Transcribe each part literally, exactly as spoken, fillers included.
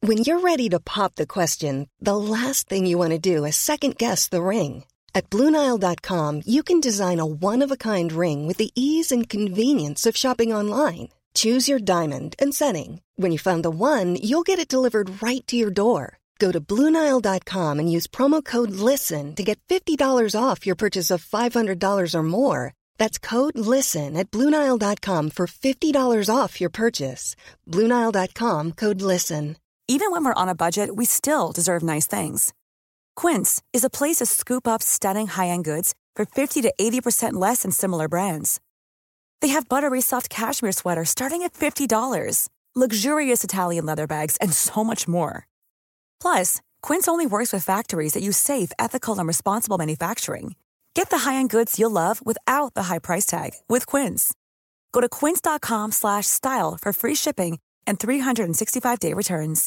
When you're ready to pop the question, the last thing you want to do is second-guess the ring. At Blue Nile dot com, you can design a one-of-a-kind ring with the ease and convenience of shopping online. Choose your diamond and setting. When you find the one, you'll get it delivered right to your door. Go to Blue Nile dot com and use promo code LISTEN to get fifty dollars off your purchase of five hundred dollars or more. That's code LISTEN at Blue Nile dot com for fifty dollars off your purchase. Blue Nile dot com, code LISTEN. Even when we're on a budget, we still deserve nice things. Quince is a place to scoop up stunning high-end goods for fifty to eighty percent less than similar brands. They have buttery soft cashmere sweaters starting at fifty dollars, luxurious Italian leather bags, and so much more. Plus, Quince only works with factories that use safe, ethical, and responsible manufacturing. Get the high-end goods you'll love without the high price tag with Quince. Go to quince dot com slash style for free shipping and three hundred sixty-five day returns.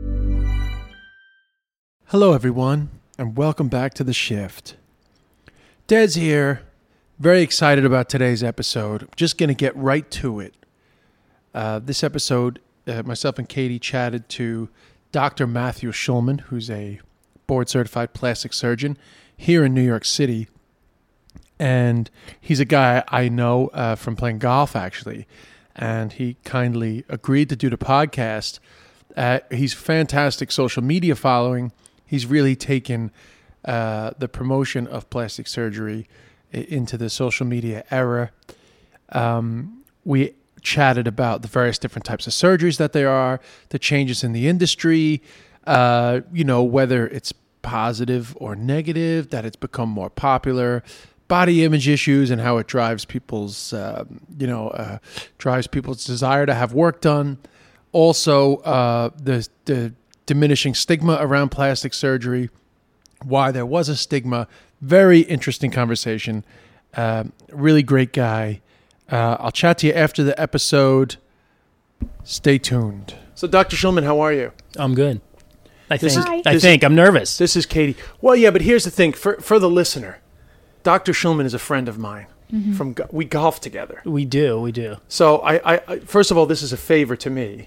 Hello, everyone, and welcome back to The Shift. Des here. Very excited about today's episode. I'm just going to get right to it. Uh, this episode, uh, myself and Katie chatted to Doctor Matthew Schulman, who's a board-certified plastic surgeon here in New York City. And he's a guy I know uh, from playing golf, actually. And he kindly agreed to do the podcast. Uh, he's fantastic social media following. He's really taken uh, the promotion of plastic surgery into the social media era. Um, we chatted about the various different types of surgeries that there are, the changes in the industry, uh, you know, whether it's positive or negative, that it's become more popular, body image issues and how it drives people's, uh, you know, uh, drives people's desire to have work done. Also, uh, the the diminishing stigma around plastic surgery, why there was a stigma. Very interesting conversation. Uh, really great guy. Uh, I'll chat to you after the episode. Stay tuned. So, Doctor Schulman, how are you? I'm good. I This think. is- I this think. I'm nervous. This is Katie. Well, yeah, but here's the thing. For for the listener, Doctor Schulman is a friend of mine. Mm-hmm. From go- we golf together. We do. We do. So, I, I, I first of all, this is a favor to me,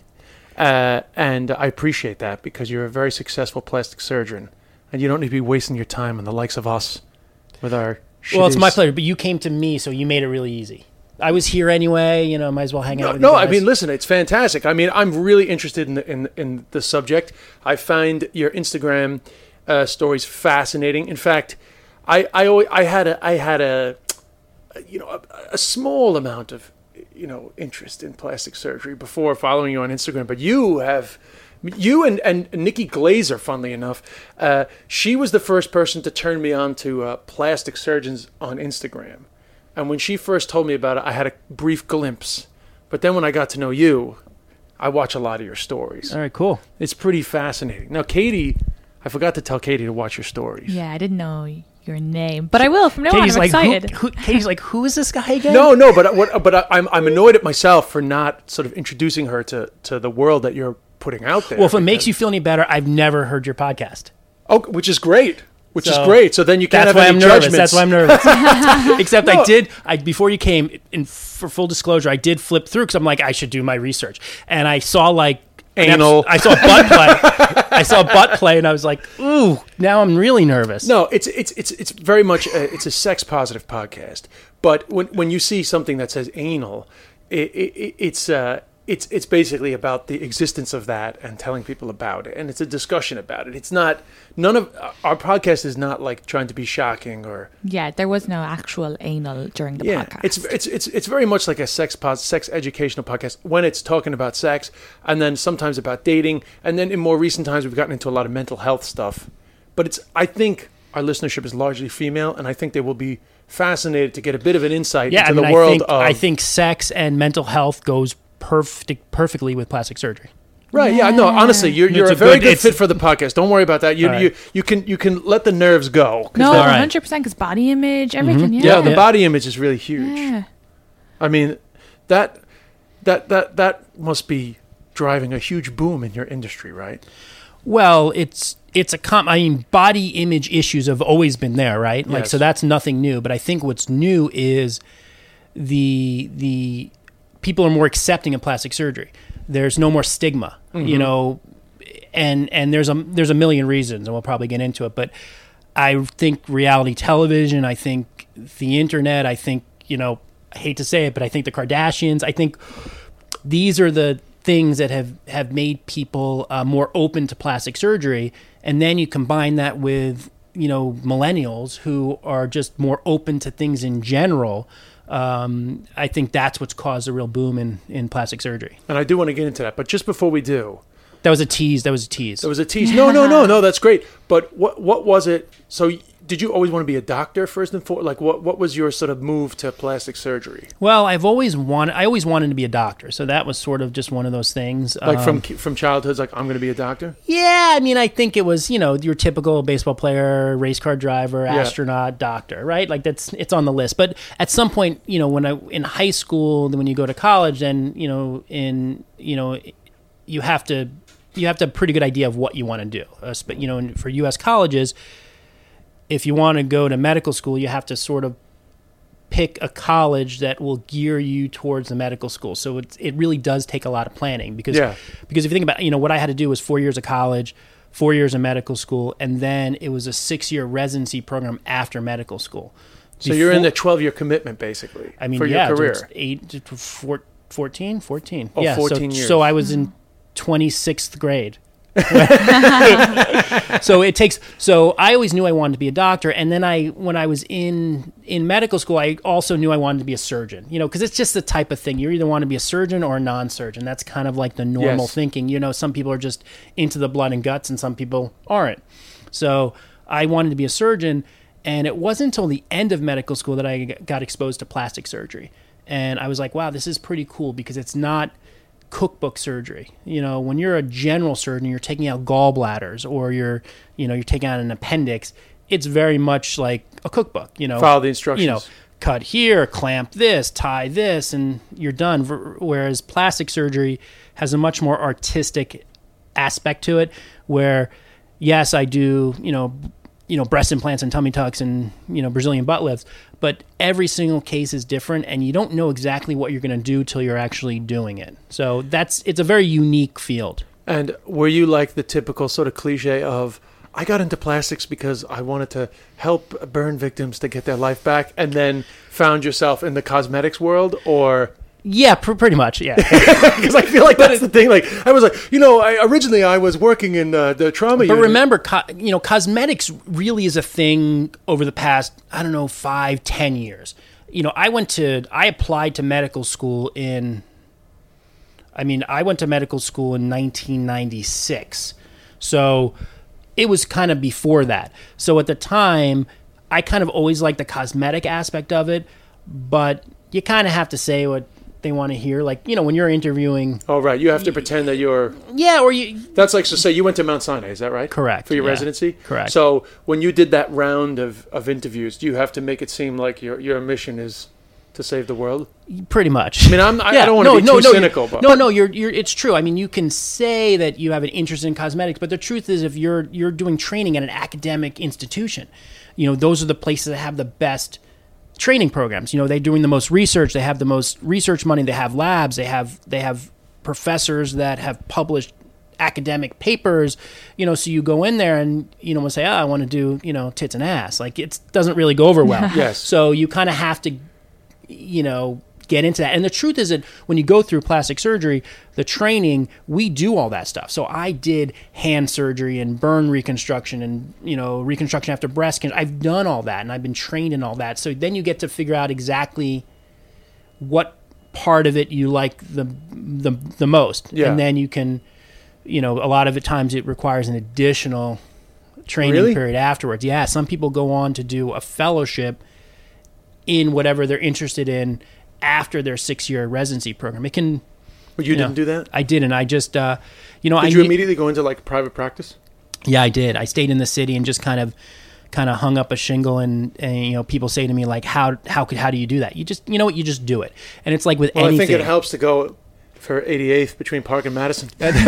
uh, and I appreciate that because you're a very successful plastic surgeon, and you don't need to be wasting your time on the likes of us with our. Well, it's shitty- my pleasure, but you came to me, so you made it really easy. I was here anyway. You know, might as well hang out No, with no you I guys. mean, listen, it's fantastic. I mean, I'm really interested in the, in, in the subject. I find your Instagram uh, stories fascinating. In fact, I I, always, I had a I had a you know a, a small amount of you know interest in plastic surgery before following you on Instagram, but you have. You and, and Nikki Glazer, funnily enough, uh, she was the first person to turn me on to uh, plastic surgeons on Instagram. And when she first told me about it, I had a brief glimpse. But then when I got to know you, I watch a lot of your stories. All right, cool. It's pretty fascinating. Now, Katie, I forgot to tell Katie to watch your stories. Yeah, I didn't know your name, but I will from now Katie's on. I'm like, excited. who, who, Katie's like, who is this guy again? No, no, but what, but I, I'm I'm annoyed at myself for not sort of introducing her to, to the world that you're putting out there. Well, if it makes you feel any better, I've never heard your podcast. Oh, which is great. Which So, is great. So then you can't That's have why any I'm nervous. judgments. That's why I'm nervous. Except No. I did, I before you came, in for full disclosure, I did flip through because I'm like, I should do my research. And I saw like... an Anal. episode- I saw butt play. I saw butt play and I was like, ooh, now I'm really nervous. No, it's it's it's it's very much a, it's a sex positive podcast. But when when you see something that says anal, it, it, it's uh it's it's basically about the existence of that and telling people about it, and it's a discussion about it. It's not none of our podcast is not like trying to be shocking or Yeah, there was no actual anal during the yeah. podcast. It's it's it's it's very much like a sex pos- sex educational podcast when it's talking about sex, and then sometimes about dating, and then in more recent times we've gotten into a lot of mental health stuff. But it's I think our listenership is largely female, and I think they will be fascinated to get a bit of an insight Yeah, into I mean, the world I think, of I think sex and mental health goes perfect, perfectly with plastic surgery. right. Yeah, no. Honestly, you're It's you're a a very good- good, it's- fit for the podcast. Don't worry about that. You All right. you you can you can let the nerves go. 'Cause no, the- All right. one hundred percent because body image, everything. yeah, Yeah, the Yeah. body image is really huge. Yeah. I mean, that that that that must be driving a huge boom in your industry, right? Well, it's it's a com- I mean, body image issues have always been there, right? Like, Yes. so that's nothing new. But I think what's new is the the people are more accepting of plastic surgery. There's no more stigma. Mm-hmm. You know, and and there's a there's a million reasons, and we'll probably get into it. But I think reality television, I think the internet, I think, you know, I hate to say it, but I think the Kardashians, I think these are the things that have, have made people uh, more open to plastic surgery. And then you combine that with, you know, millennials who are just more open to things in general. Um, I think that's what's caused a real boom in, in plastic surgery. And I do want to get into that. But just before we do. That was a tease. That was a tease. That was a tease. No, no, no, no. That's great. But what what was it? So did you always want to be a doctor first and foremost? Like, what, what was your sort of move to plastic surgery? Well, I've always wanted. I always wanted to be a doctor. So that was sort of just one of those things. Like um, from from childhood, like I'm going to be a doctor. Yeah, I mean, I think it was, you know, your typical baseball player, race car driver, Yeah. astronaut, doctor, right? Like that's it's on the list. But at some point, you know, when I in high school, then when you go to college, then you know, in you know, you have to. You have to have a pretty good idea of what you want to do. Uh, but, you know, and for U S colleges, if you want to go to medical school, you have to sort of pick a college that will gear you towards the medical school. So it it really does take a lot of planning because Yeah. because if you think about, you know, what I had to do was four years of college, four years of medical school, and then it was a six-year residency program after medical school. So you're in Before- the twelve-year commitment, basically, I mean, for yeah, your career. it's eight to four, fourteen, fourteen. Oh, yeah, fourteen so, years. So I was in twenty-sixth grade. So it takes, so I always knew I wanted to be a doctor. And then I, when I was in, in medical school, I also knew I wanted to be a surgeon, you know, cause it's just the type of thing. You either want to be a surgeon or a non-surgeon. That's kind of like the normal Yes. thinking. You know, some people are just into the blood and guts and some people aren't. So I wanted to be a surgeon. And it wasn't until the end of medical school that I got exposed to plastic surgery. And I was like, wow, this is pretty cool because it's not cookbook surgery. You know, when you're a general surgeon, you're taking out gallbladders or you're, you know, you're taking out an appendix. It's very much like a cookbook, you know. Follow the instructions. You know, cut here, clamp this, tie this, and you're done. Whereas plastic surgery has a much more artistic aspect to it where, yes, I do, you know, you know, breast implants and tummy tucks and, you know, Brazilian butt lifts, but every single case is different and you don't know exactly what you're going to do till you're actually doing it. So that's, it's a very unique field. And were you like the typical sort of cliche of, I got into plastics because I wanted to help burn victims to get their life back, and then found yourself in the cosmetics world? Or Yeah, pr- pretty much. Yeah. because I feel like that's the thing. Like I was like, you know, I originally I was working in uh, the trauma But unit. remember, co- you know, cosmetics really is a thing over the past, I don't know, five, ten years. You know, I went to, I applied to medical school in, I mean, I went to medical school in nineteen ninety-six. So it was kind of before that. So at the time, I kind of always liked the cosmetic aspect of it, but you kind of have to say what they want to hear. Like, you know, when you're interviewing, Oh right, you have to pretend that you're. yeah, or you, That's like, so say you went to Mount Sinai, is that right? Correct, For your yeah. residency? Correct. So when you did that round of, of interviews, do you have to make it seem like your your mission is to save the world? pretty much. I mean, I'm, I, I don't want to be too cynical, you're- but no, no, you're, you're. It's true. I mean, you can say that you have an interest in cosmetics, but the truth is, if you're you're doing training at an academic institution, you know, those are the places that have the best training programs. You know, they're doing the most research. They have the most research money. They have labs. They have they have professors that have published academic papers. You know, so you go in there and you know, say, oh, I want to do you know tits and ass. Like it doesn't really go over well. Yes. So you kind of have to, you know, get into that. And the truth is that when you go through plastic surgery, the training, we do all that stuff. So I did hand surgery and burn reconstruction and, you know, reconstruction after breast cancer. I've done all that and I've been trained in all that. So then you get to figure out exactly what part of it you like the the, the most. Yeah. And then you can, you know, a lot of the times it requires an additional training Really? period afterwards. Yeah, some people go on to do a fellowship in whatever they're interested in after their six-year residency program. It can. But you you know, didn't do that? I didn't. I just, uh, you know, Did I you knew- immediately go into like private practice? Yeah, I did. I stayed in the city and just kind of, kind of hung up a shingle. And, and you know, people say to me like, "How how could how do you do that?" You just, you know what, you just do it. And it's like with Well, anything. I think it helps to go for eighty-eighth between Park and Madison.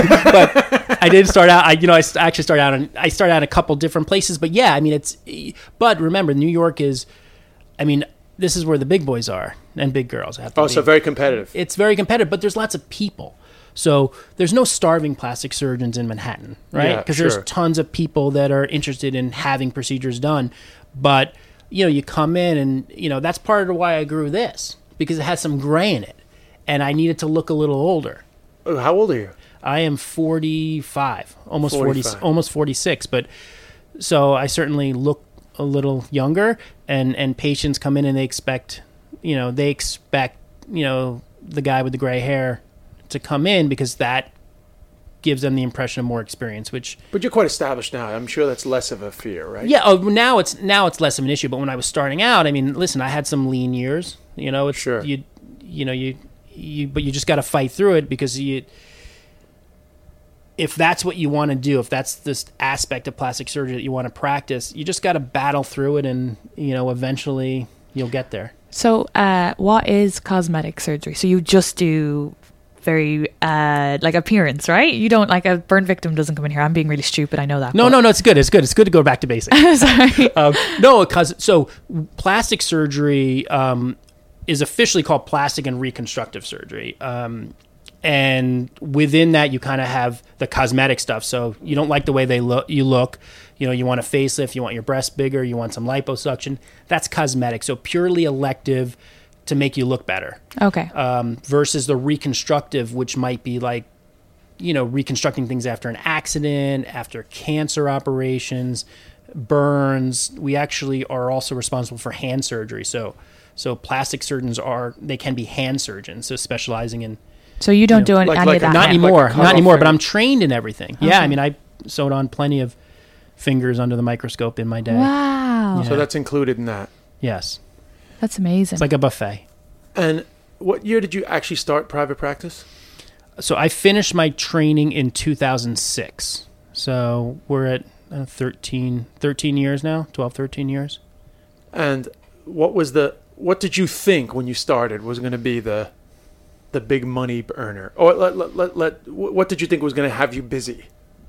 I did start out. I you know I st- actually started out. In, I started out in a couple different places, but yeah, I mean it's. But remember, New York is. I mean, this is where the big boys are and big girls. I have to Oh, so leave. very competitive. It's very competitive, but there's lots of people. So there's no starving plastic surgeons in Manhattan, right? Yeah, Because sure. there's tons of people that are interested in having procedures done. But, you know, you come in and, you know, that's part of why I grew this, because it has some gray in it. And I needed to look a little older. Oh, how old are you? I am forty-five, almost forty, forty-five. almost forty-six. But so I certainly look a little younger, and, and patients come in and they expect, you know, they expect, you know, the guy with the gray hair to come in because that gives them the impression of more experience, which, But you're quite established now. I'm sure that's less of a fear, right? yeah, oh, now it's, now it's less of an issue. But when I was starting out, I mean, listen, I had some lean years, you know, it's, Sure. you, you know, you, you, but you just got to fight through it because you, if that's what you want to do, if that's this aspect of plastic surgery that you want to practice, you just got to battle through it, and you know, eventually you'll get there. So, uh, what is cosmetic surgery? So you just do very uh, like appearance, right? You don't like a burn victim doesn't come in here. I'm being really stupid. I know that. No, but- no, no. It's good. It's good. It's good to go back to basics. Sorry. um, no, because so plastic surgery um, is officially called plastic and reconstructive surgery. Um, and within that, you kind of have the cosmetic stuff. So you don't like the way they look. You look, you know, you want a facelift, you want your breasts bigger, you want some liposuction. That's cosmetic. So purely elective to make you look better. Okay. Um, versus the reconstructive, which might be like, you know, reconstructing things after an accident, after cancer operations, burns. We actually are also responsible for hand surgery. So, so plastic surgeons are, they can be hand surgeons, so specializing in, So you don't you know, do like- any like of a that. not Like a anymore, cutoff not anymore, but finger. I'm trained in everything. Yeah. Okay. I mean, I sewed on plenty of fingers under the microscope in my day. Wow. Yeah. So that's included in that. Yes. That's amazing. It's like a buffet. And what year did you actually start private practice? So I finished my training in two thousand six. So we're at uh, thirteen, thirteen years now, twelve, thirteen years. And what was the what did you think when you started was going to be the the big money earner? Or let, let, let, let, what did you think was going to have you busy?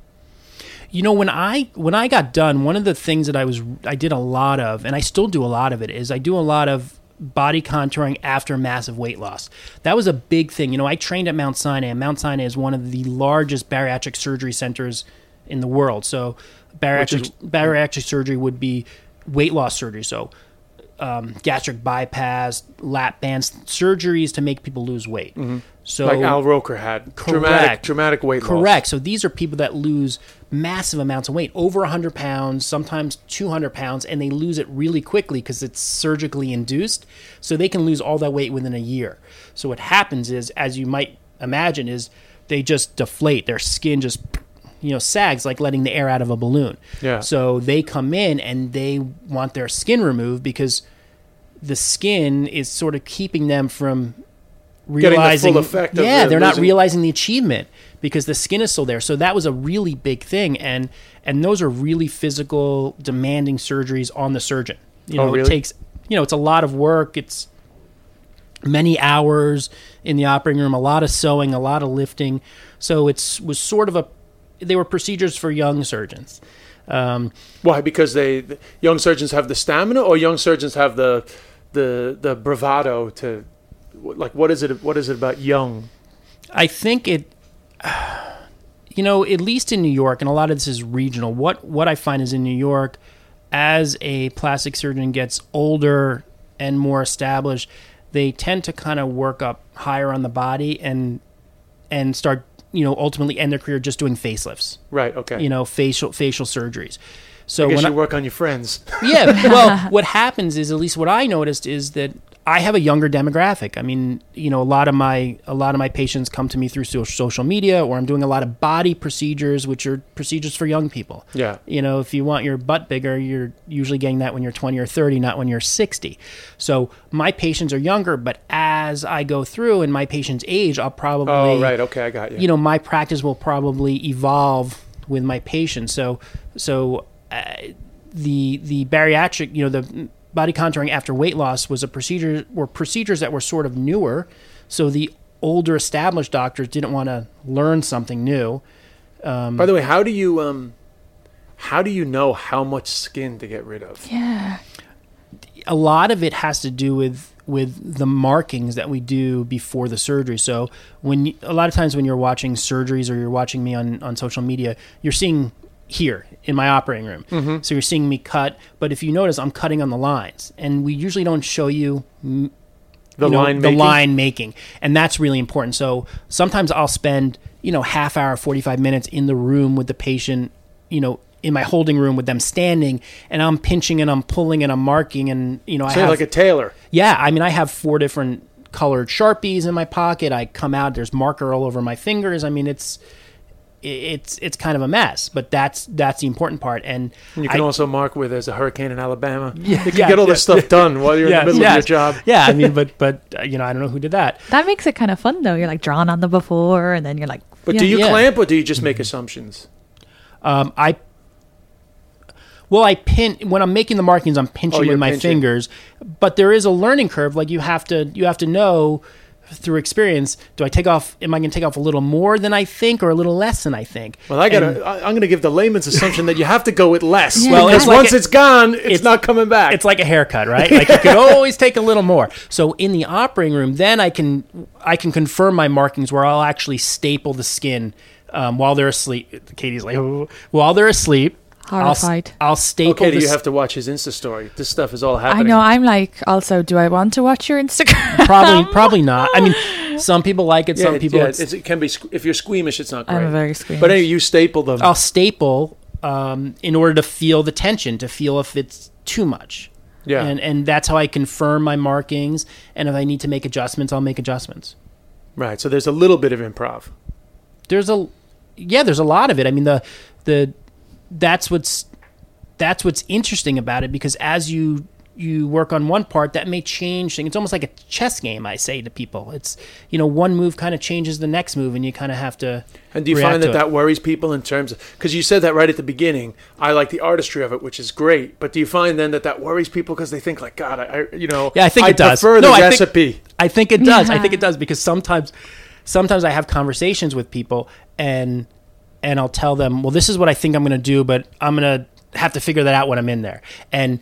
You know, when I when I got done, one of the things that I was I did a lot of, and I still do a lot of it, is I do a lot of body contouring after massive weight loss. That was a big thing. You know, I trained at Mount Sinai, and Mount Sinai is one of the largest bariatric surgery centers in the world. So bariatric Which is- bariatric surgery would be weight loss surgery. So um, gastric bypass, lap bands, surgeries to make people lose weight. So Like Al Roker had. Dramatic, Correct. dramatic weight loss. Correct. So these are people that lose massive amounts of weight, over one hundred pounds, sometimes two hundred pounds, and they lose it really quickly because it's surgically induced. So they can lose all that weight within a year. So what happens is, as you might imagine, is they just deflate. Their skin just, you know, sags like letting the air out of a balloon. Yeah. So they come in and they want their skin removed because the skin is sort of keeping them from Getting the full realizing effect of yeah the they're not losing- realizing the achievement because the skin is still there. So that was a really big thing, and and those are really physical, demanding surgeries on the surgeon. You Oh, know, really? it takes, you know, it's a lot of work. It's many hours in the operating room, a lot of sewing, a lot of lifting. So it's was sort of a they were procedures for young surgeons. Um, Why? Because they the young surgeons have the stamina, or young surgeons have the the the bravado to like what is it? What is it about young? I think it, you know, at least in New York, and a lot of this is regional. What what I find is in New York, as a plastic surgeon gets older and more established, they tend to kind of work up higher on the body and and start, you know, ultimately end their career just doing facelifts, Right. Okay. you know, facial facial surgeries. So I guess when you I, work on your friends. yeah, well, what happens is, at least what I noticed, is that I have a younger demographic. I mean, you know, a lot of my a lot of my patients come to me through so- social media, or I'm doing a lot of body procedures, which are procedures for young people. Yeah. You know, if you want your butt bigger, you're usually getting that when you're twenty or thirty, not when you're sixty. So my patients are younger, but as I go through and my patients age, I'll probably Oh, right. Okay, I got you. you know, my practice will probably evolve with my patients. So, so uh, the the bariatric, you know, the body contouring after weight loss was a procedure, were procedures that were sort of newer. So the older established doctors didn't want to learn something new. Um, By the way, how do you um, how do you know how much skin to get rid of? Yeah. a lot of it has to do with with the markings that we do before the surgery. So when you, a lot of times when you're watching surgeries or you're watching me on, on social media, you're seeing here in my operating room. Mm-hmm. So you're seeing me cut. But if you notice, I'm cutting on the lines. And we usually don't show you, the, you know, line the making? line making. And that's really important. So sometimes I'll spend, you know, half hour, forty-five minutes in the room with the patient, you know, in my holding room with them standing, and I'm pinching and I'm pulling and I'm marking, and you know, So I you're have, like a tailor. yeah, I mean, I have four different colored Sharpies in my pocket. I come out, there's marker all over my fingers. I mean, it's it's it's kind of a mess, but that's that's the important part. And You can I, also mark where there's a hurricane in Alabama. Yeah, you can yeah, get all yeah. this stuff done while you're yes, in the middle yes. of your job. Yeah, I mean, but but uh, you know, I don't know who did that. That makes it kind of fun though. You're like drawing on them before, and then you're like. But yeah. do you Yeah. clamp or do you just make assumptions? Um, I well, I pin when I'm making the markings. I'm pinching Oh, you're with my pinching. fingers, but there is a learning curve. Like you have to, you have to know through experience. Do I take off? Am I going to take off a little more than I think, or a little less than I think? Well, I gotta. And I, I'm gonna give the layman's assumption that you have to go with less. Yeah. Well, Well, because it's like once a- it's gone, it's, it's- not coming back. It's like a haircut, right? Like you can always take a little more. So in the operating room, then I can I can confirm my markings where I'll actually staple the skin um, while they're asleep. Katie's like, "Oh." While they're asleep. Horrified. I'll, I'll staple. okay, the you s- have to watch his Insta story. This stuff is all I happening. know. I'm like, also, do I want to watch your Instagram? Probably, probably not. I mean, some people like it. Yeah, Some it- people, yeah, it's, it's, it can be. sque- If you're squeamish, it's not great. I'm very squeamish. But anyway, you staple them. I'll staple um, in order to feel the tension, to feel if it's too much. yeah. And and that's how I confirm my markings. And if I need to make adjustments, I'll make adjustments. Right. So there's a little bit of improv. There's a, yeah, there's a lot of it. I mean, the the that's what's that's what's interesting about it, because as you you work on one part, that may change things. It's almost like a chess game. I say to people, it's, you know, one move kind of changes the next move, and you kind of have to. And do you react find to that it. that worries people in terms of, because you said that right at the beginning, I like the artistry of it, which is great. But do you find then that that worries people because they think like, God, I, I you know, Yeah, I think I it does. prefer the No, I think- recipe. I think it does. I Yeah. think it does, because sometimes, sometimes I have conversations with people, and and I'll tell them, well, this is what I think I'm going to do, but I'm going to have to figure that out when I'm in there. And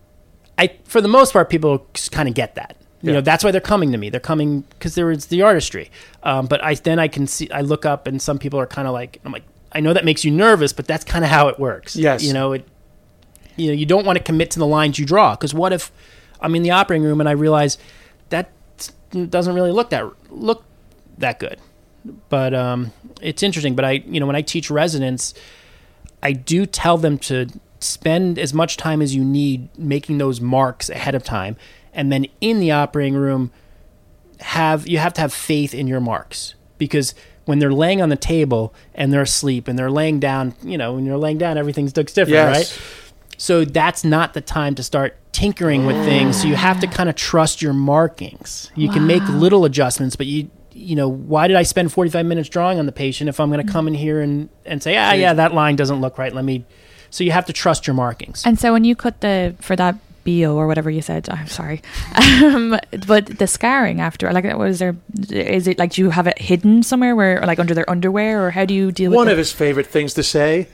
I, for the most part, people kind of get that. You Yeah. know, that's why they're coming to me. They're coming because there is the artistry. Um, but I then I can see, I look up, and some people are kind of like, I'm like, I know that makes you nervous, but that's kind of how it works. Yes. You know, it. You know, you don't want to commit to the lines you draw, because what if I'm in the operating room and I realize that doesn't really look that look that good. But um, it's interesting. But I, you know, when I teach residents, I do tell them to spend as much time as you need making those marks ahead of time, and then in the operating room, have you have to have faith in your marks, because when they're laying on the table and they're asleep and they're laying down, you know, when you're laying down, everything looks different, Yes. right? So that's not the time to start tinkering with things. So you have to kind of trust your markings. You can make little adjustments, but you you know, why did I spend forty-five minutes drawing on the patient if I'm going to come in here and, and say, ah, yeah, that line doesn't look right. Let me. So you have to trust your markings. And so when you cut the, for that B O or whatever you said, I'm sorry, um, but the scarring after, like, what is there, is it like, do you have it hidden somewhere where, or like under their underwear, or how do you deal with One it? of his favorite things to say.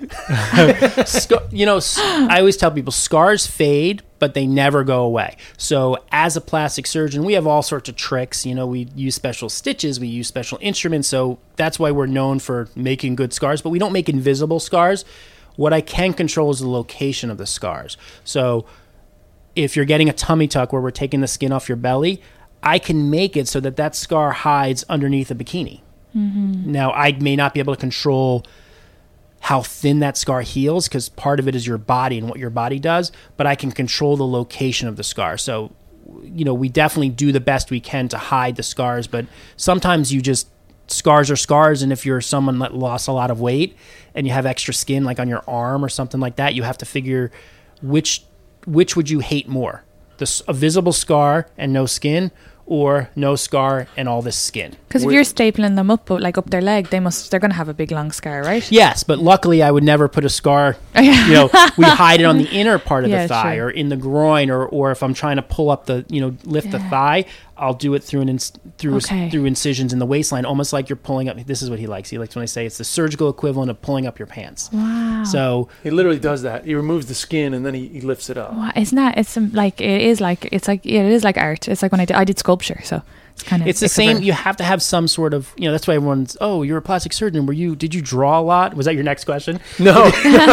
Scar- you know, s- I always tell people scars fade, but they never go away. So as a plastic surgeon, we have all sorts of tricks. You know, we use special stitches, we use special instruments. So that's why we're known for making good scars, but we don't make invisible scars. What I can control is the location of the scars. So if you're getting a tummy tuck where we're taking the skin off your belly, I can make it so that that scar hides underneath a bikini. Now, I may not be able to control how thin that scar heals, because part of it is your body and what your body does, but I can control the location of the scar. So, you know, we definitely do the best we can to hide the scars, but sometimes you just, scars are scars, and if you're someone that lost a lot of weight and you have extra skin like on your arm or something like that, you have to figure which which would you hate more, this a visible scar and no skin, or no scar and all this skin. Because if you're stapling them up, like up their leg, they must, they're going to have a big long scar, right? Yes, but luckily I would never put a scar, you know, we hide it on the inner part of Yeah, the thigh sure. or in the groin, or, or if I'm trying to pull up the, you know, lift the thigh, I'll do it through an ins- through Okay. through incisions in the waistline, almost like you're pulling up. This is what he likes. He likes when I say it's the surgical equivalent of pulling up your pants. Wow. So He literally does that. He removes the skin and then he, he lifts it up. Wow, isn't that? It's um, like it is like it's like yeah, it is like art. It's like when I did, I did sculpture, so it's kind of it's the same. You have to have some sort of, you know, that's why everyone's, oh, you're a plastic surgeon. Were you, did you draw a lot? Was that your next question? No.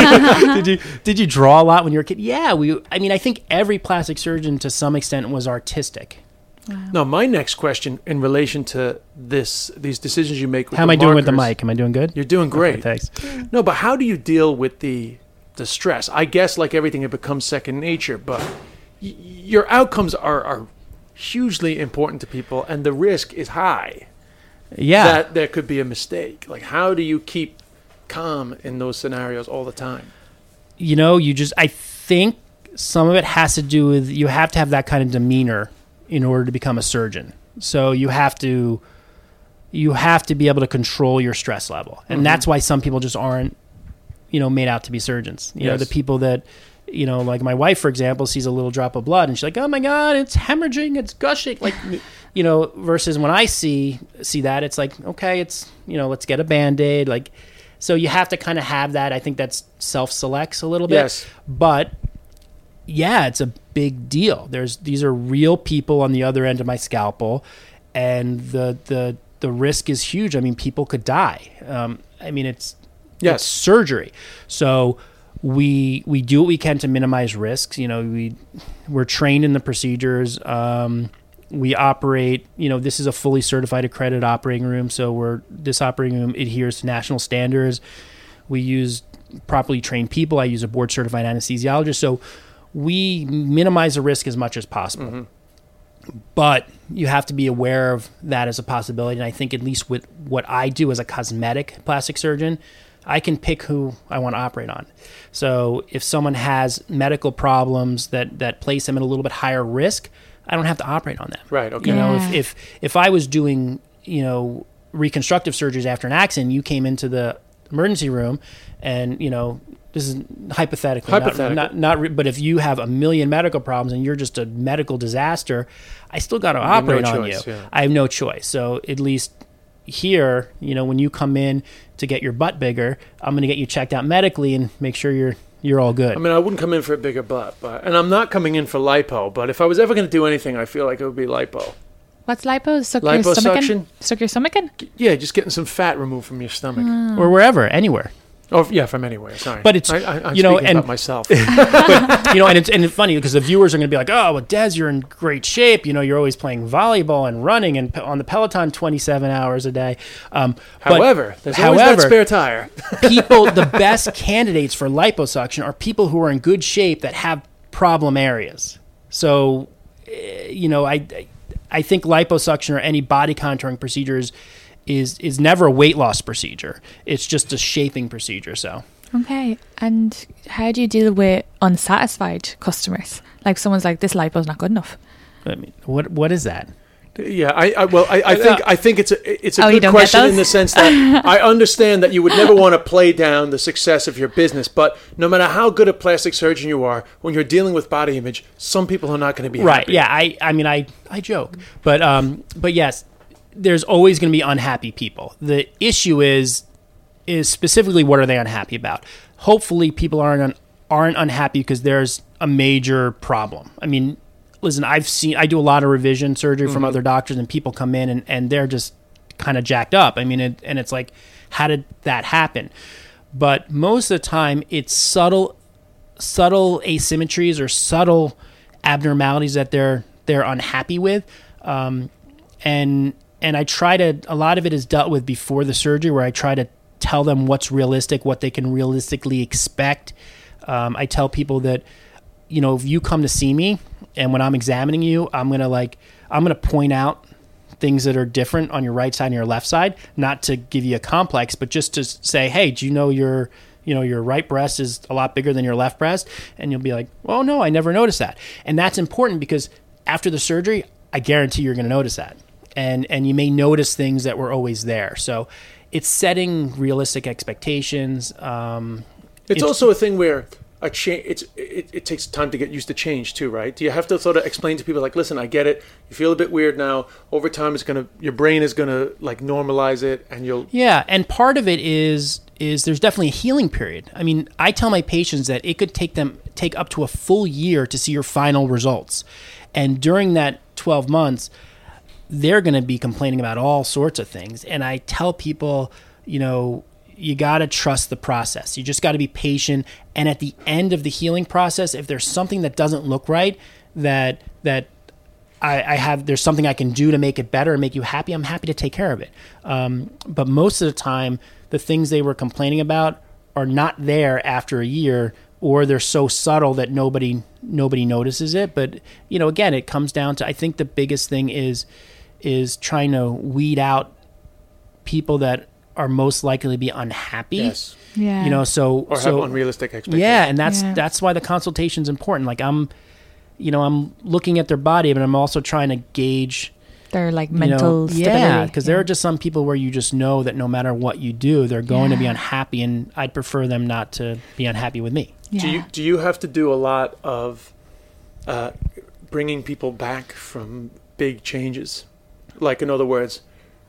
did you, did you draw a lot when you were a kid? Yeah. We, I mean, I think every plastic surgeon to some extent was artistic. No, my next question in relation to this, these decisions you make with How am the I doing with the markers- mic? Am I doing good? You're doing great. Okay, thanks. No, but how do you deal with the the stress? I guess like everything, it becomes second nature, but y- your outcomes are, are hugely important to people, and the risk is high Yeah. that there could be a mistake. Like, how do you keep calm in those scenarios all the time? you know, you just, I think some of it has to do with, you have to have that kind of demeanor in order to become a surgeon. So you have to, you have to be able to control your stress level. And Mhm. that's why some people just aren't, you know, made out to be surgeons. You know, Yes. the people that, you know, like my wife, for example, sees a little drop of blood and she's like, oh my God, it's hemorrhaging, it's gushing. Like, you know, versus when I see, see that, it's like, okay, it's, you know, let's get a Band-Aid. Like, so you have to kind of have that. I think that's self-selects a little bit. Yes. But yeah, it's a big deal. There's, these are real people on the other end of my scalpel, and the, the, the risk is huge. I mean, people could die. Um, I mean, it's, Yes. it's surgery. So we we do what we can to minimize risks. You know, we we're trained in the procedures. Um, we operate. You know, this is a fully certified, accredited operating room. So we're this operating room adheres to national standards. We use properly trained people. I use a board certified anesthesiologist. So we minimize the risk as much as possible. Mm-hmm. But you have to be aware of that as a possibility. And I think at least with what I do as a cosmetic plastic surgeon, I can pick who I want to operate on. So if someone has medical problems that, that place them at a little bit higher risk, I don't have to operate on them. Right. Okay. You know, Yeah. if, if if I was doing, you know, reconstructive surgeries after an accident, you came into the emergency room and, you know, this is hypothetically, Hypothetical. Not, not, not re- but if you have a million medical problems and you're just a medical disaster, I still got to have no operate on choice, you. yeah. I have no choice. So at least here, you know, when you come in to get your butt bigger, I'm going to get you checked out medically and make sure you're you're all good. I mean, I wouldn't come in for a bigger butt, but and I'm not coming in for lipo. But if I was ever going to do anything, I feel like it would be lipo. What's lipo? Suck your stomach Liposuction? in? Suck your stomach in? Yeah, just getting some fat removed from your stomach. or wherever, anywhere. Oh, yeah, from anywhere. Sorry, But it's- I, I, I'm you know, speaking and- about myself. But, you know, and it's and it's funny because the viewers are going to be like, "Oh, well, Des, you're in great shape. You know, you're always playing volleyball and running and pe- on the Peloton twenty-seven hours a day." Um, but However, there's always that however, spare tire. people, the best candidates for liposuction are people who are in good shape that have problem areas. So, eh, you know, I I think liposuction or any body contouring procedures is is never a weight loss procedure. It's just a shaping procedure. So. Okay. And how do you deal with unsatisfied customers? Like someone's like, this lipo's not good enough. I mean, what what is that? Yeah, I, I well, I, I think I think it's a it's a Oh, you good don't get question those? in the sense that I understand that you would never want to play down the success of your business, but no matter how good a plastic surgeon you are, when you're dealing with body image, some people are not going to be Right. happy. Yeah. I, I mean, I, I joke, but, um, but yes, there's always going to be unhappy people. The issue is, is specifically what are they unhappy about? Hopefully people aren't, un, aren't unhappy because there's a major problem. I mean, listen, I've seen, I do a lot of revision surgery from other doctors and people come in and, and they're just kind of jacked up. I mean, it, and it's like, how did that happen? But most of the time it's subtle, subtle asymmetries or subtle abnormalities that they're they're unhappy with, um, and and I try to. A lot of it is dealt with before the surgery, where I try to tell them what's realistic, what they can realistically expect. Um, I tell people that, you know, if you come to see me and when I'm examining you, I'm gonna like I'm gonna point out things that are different on your right side and your left side, not to give you a complex, but just to say, hey, do you know your you know, your right breast is a lot bigger than your left breast? And you'll be like, well, no, I never noticed that. And that's important because after the surgery, I guarantee you're going to notice that. And and you may notice things that were always there. So it's setting realistic expectations. Um, It's also a thing where a change. It's it, it takes time to get used to change too, right? Do you have to sort of explain to people like, listen, I get it. You feel a bit weird now. Over time, it's gonna your brain is gonna like normalize it, and you'll Yeah, and part of it is is there's definitely a healing period. I mean, I tell my patients that it could take them take up to a full year to see your final results, and during that twelve months, they're going to be complaining about all sorts of things. And I tell people, you know, you got to trust the process. You just got to be patient. And at the end of the healing process, if there's something that doesn't look right, that that I, I have, there's something I can do to make it better and make you happy, I'm happy to take care of it. Um, but most of the time, the things they were complaining about are not there after a year, or they're so subtle that nobody nobody notices it. But, you know, again, it comes down to, I think the biggest thing is is trying to weed out people that are most likely to be unhappy. yes, Yeah. You know, so or so have unrealistic expectations. yeah, and that's Yeah. that's why the consultation's important. Like I'm, you know, I'm looking at their body, but I'm also trying to gauge Their like you mental know, stability. yeah, because there are just some people where you just know that no matter what you do, they're going to be Yeah. unhappy, and I'd prefer them not to be unhappy with me. Yeah. Do you do you have to do a lot of uh, bringing people back from big changes? Like, in other words,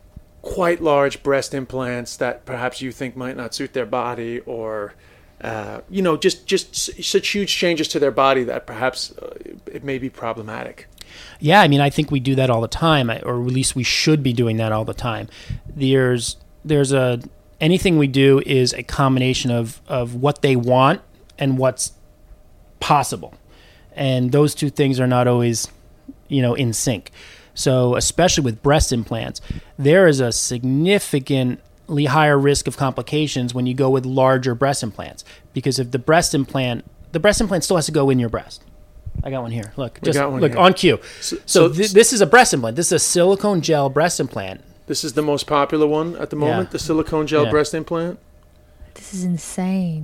quite large breast implants that perhaps you think might not suit their body, or uh, you know, just just s- such huge changes to their body that perhaps uh, it may be problematic. Yeah, I mean, I think we do that all the time, or at least we should be doing that all the time. There's there's a anything we do is a combination of of what they want and what's possible, and those two things are not always, you know, in sync. So, especially with breast implants, there is a significantly higher risk of complications when you go with larger breast implants, because if the breast implant, the breast implant still has to go in your breast. I got one here. Look, We just got one look here. on cue. So, So, so th- this is a breast implant. This is a silicone gel breast implant. this is the most popular one at the moment, Yeah. the silicone gel Yeah. breast implant. This is insane.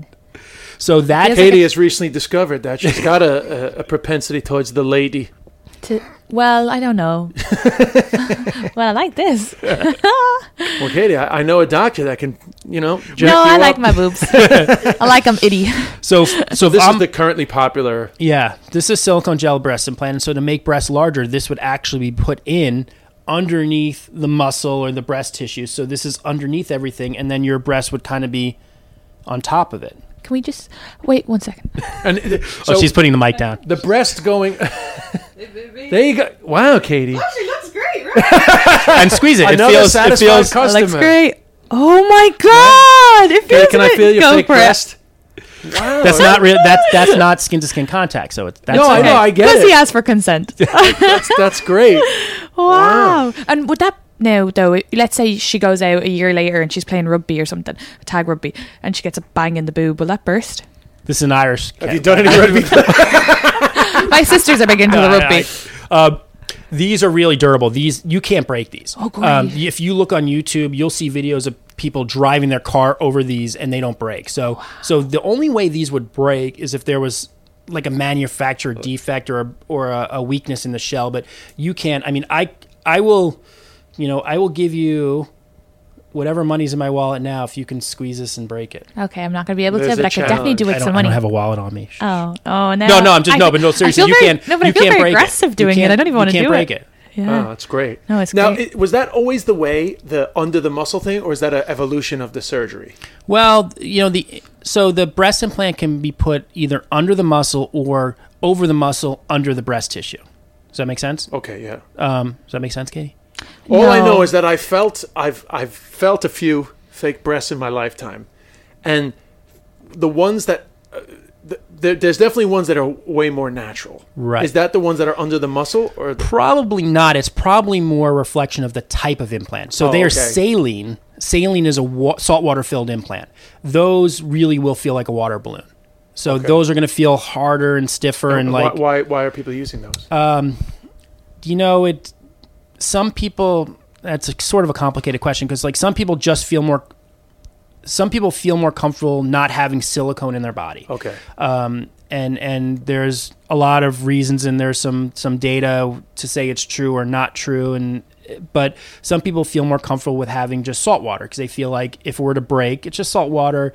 So that Feels like Katie a- has recently discovered that she's got a, a, a propensity towards the lady. To, well, I don't know. Well, I like this. Well, Katie, I, I know a doctor that can, you know, jerk No, you I like up. my boobs. I like them itty. so so So if this I'm- is the currently popular. Yeah, this is silicone gel breast implant. And so to make breasts larger, this would actually be put in underneath the muscle or the breast tissue. So this is underneath everything, and then your breast would kind of be on top of it. Can we just wait one second? And uh, so oh, she's putting the mic down. the breast going. There you go. Wow, Katie. She looks great, right? And squeeze it. It Another feels, it satisfied feels, customer. Looks great. Oh my god! It feels Katie, can I good. feel your Go fake for breast? Wow. that's not real. That's that's not skin to skin contact. So it's that's No, I okay. know. I get Because he it. asked for consent. That's, that's great. Wow. And would that now though? Let's say she goes out a year later and she's playing rugby or something, tag rugby, and she gets a bang in the boob. Will that burst? This is an Irish. Have you done any rugby? My sisters are big into the I- rugby. I- uh, these are really durable. These you can't break these. Oh, great. Um, if you look on YouTube, you'll see videos of people driving their car over these and they don't break. So, so the only way these would break is if there was like a manufacturer defect or a, or a, a weakness in the shell. But you can't. I mean, I I will, you know, I will give you whatever money's in my wallet now if you can squeeze this and break it. Okay, I'm not going to be able There's to, but a I could definitely do challenge. with I don't, some I money. don't have a wallet on me. Oh, oh no. No, no, I'm just I- no, but no, I seriously, feel you very- can't. No, but you I feel can't very break aggressive it. doing You it. I can't- don't even you want to can't do break it. it. Yeah. Oh, that's great. No, it's now, great. it, was that always the way, the under the muscle thing, or is that an evolution of the surgery? Well, you know, the so the breast implant can be put either under the muscle or over the muscle under the breast tissue. Does that make sense? Okay, yeah. Um, does that make sense, Katie? All I No. know is that I felt I've I've felt a few fake breasts in my lifetime, and the ones that uh, th- there, there's definitely ones that are way more natural. Right. Is that the ones that are under the muscle, or the, Probably not. It's probably more a reflection of the type of implant. So Oh, they are okay. saline. Saline is a wa- saltwater filled implant. Those really will feel like a water balloon. So Okay. those are going to feel harder and stiffer and why, like why why are people using those? Um, you know, it. Some people. That's a, sort of a complicated question because, like, some people just feel more. Some people feel more comfortable not having silicone in their body. Okay. Um, and and there's a lot of reasons, and there's some some data to say it's true or not true, and but some people feel more comfortable with having just salt water because they feel like if it were to break, it's just salt water.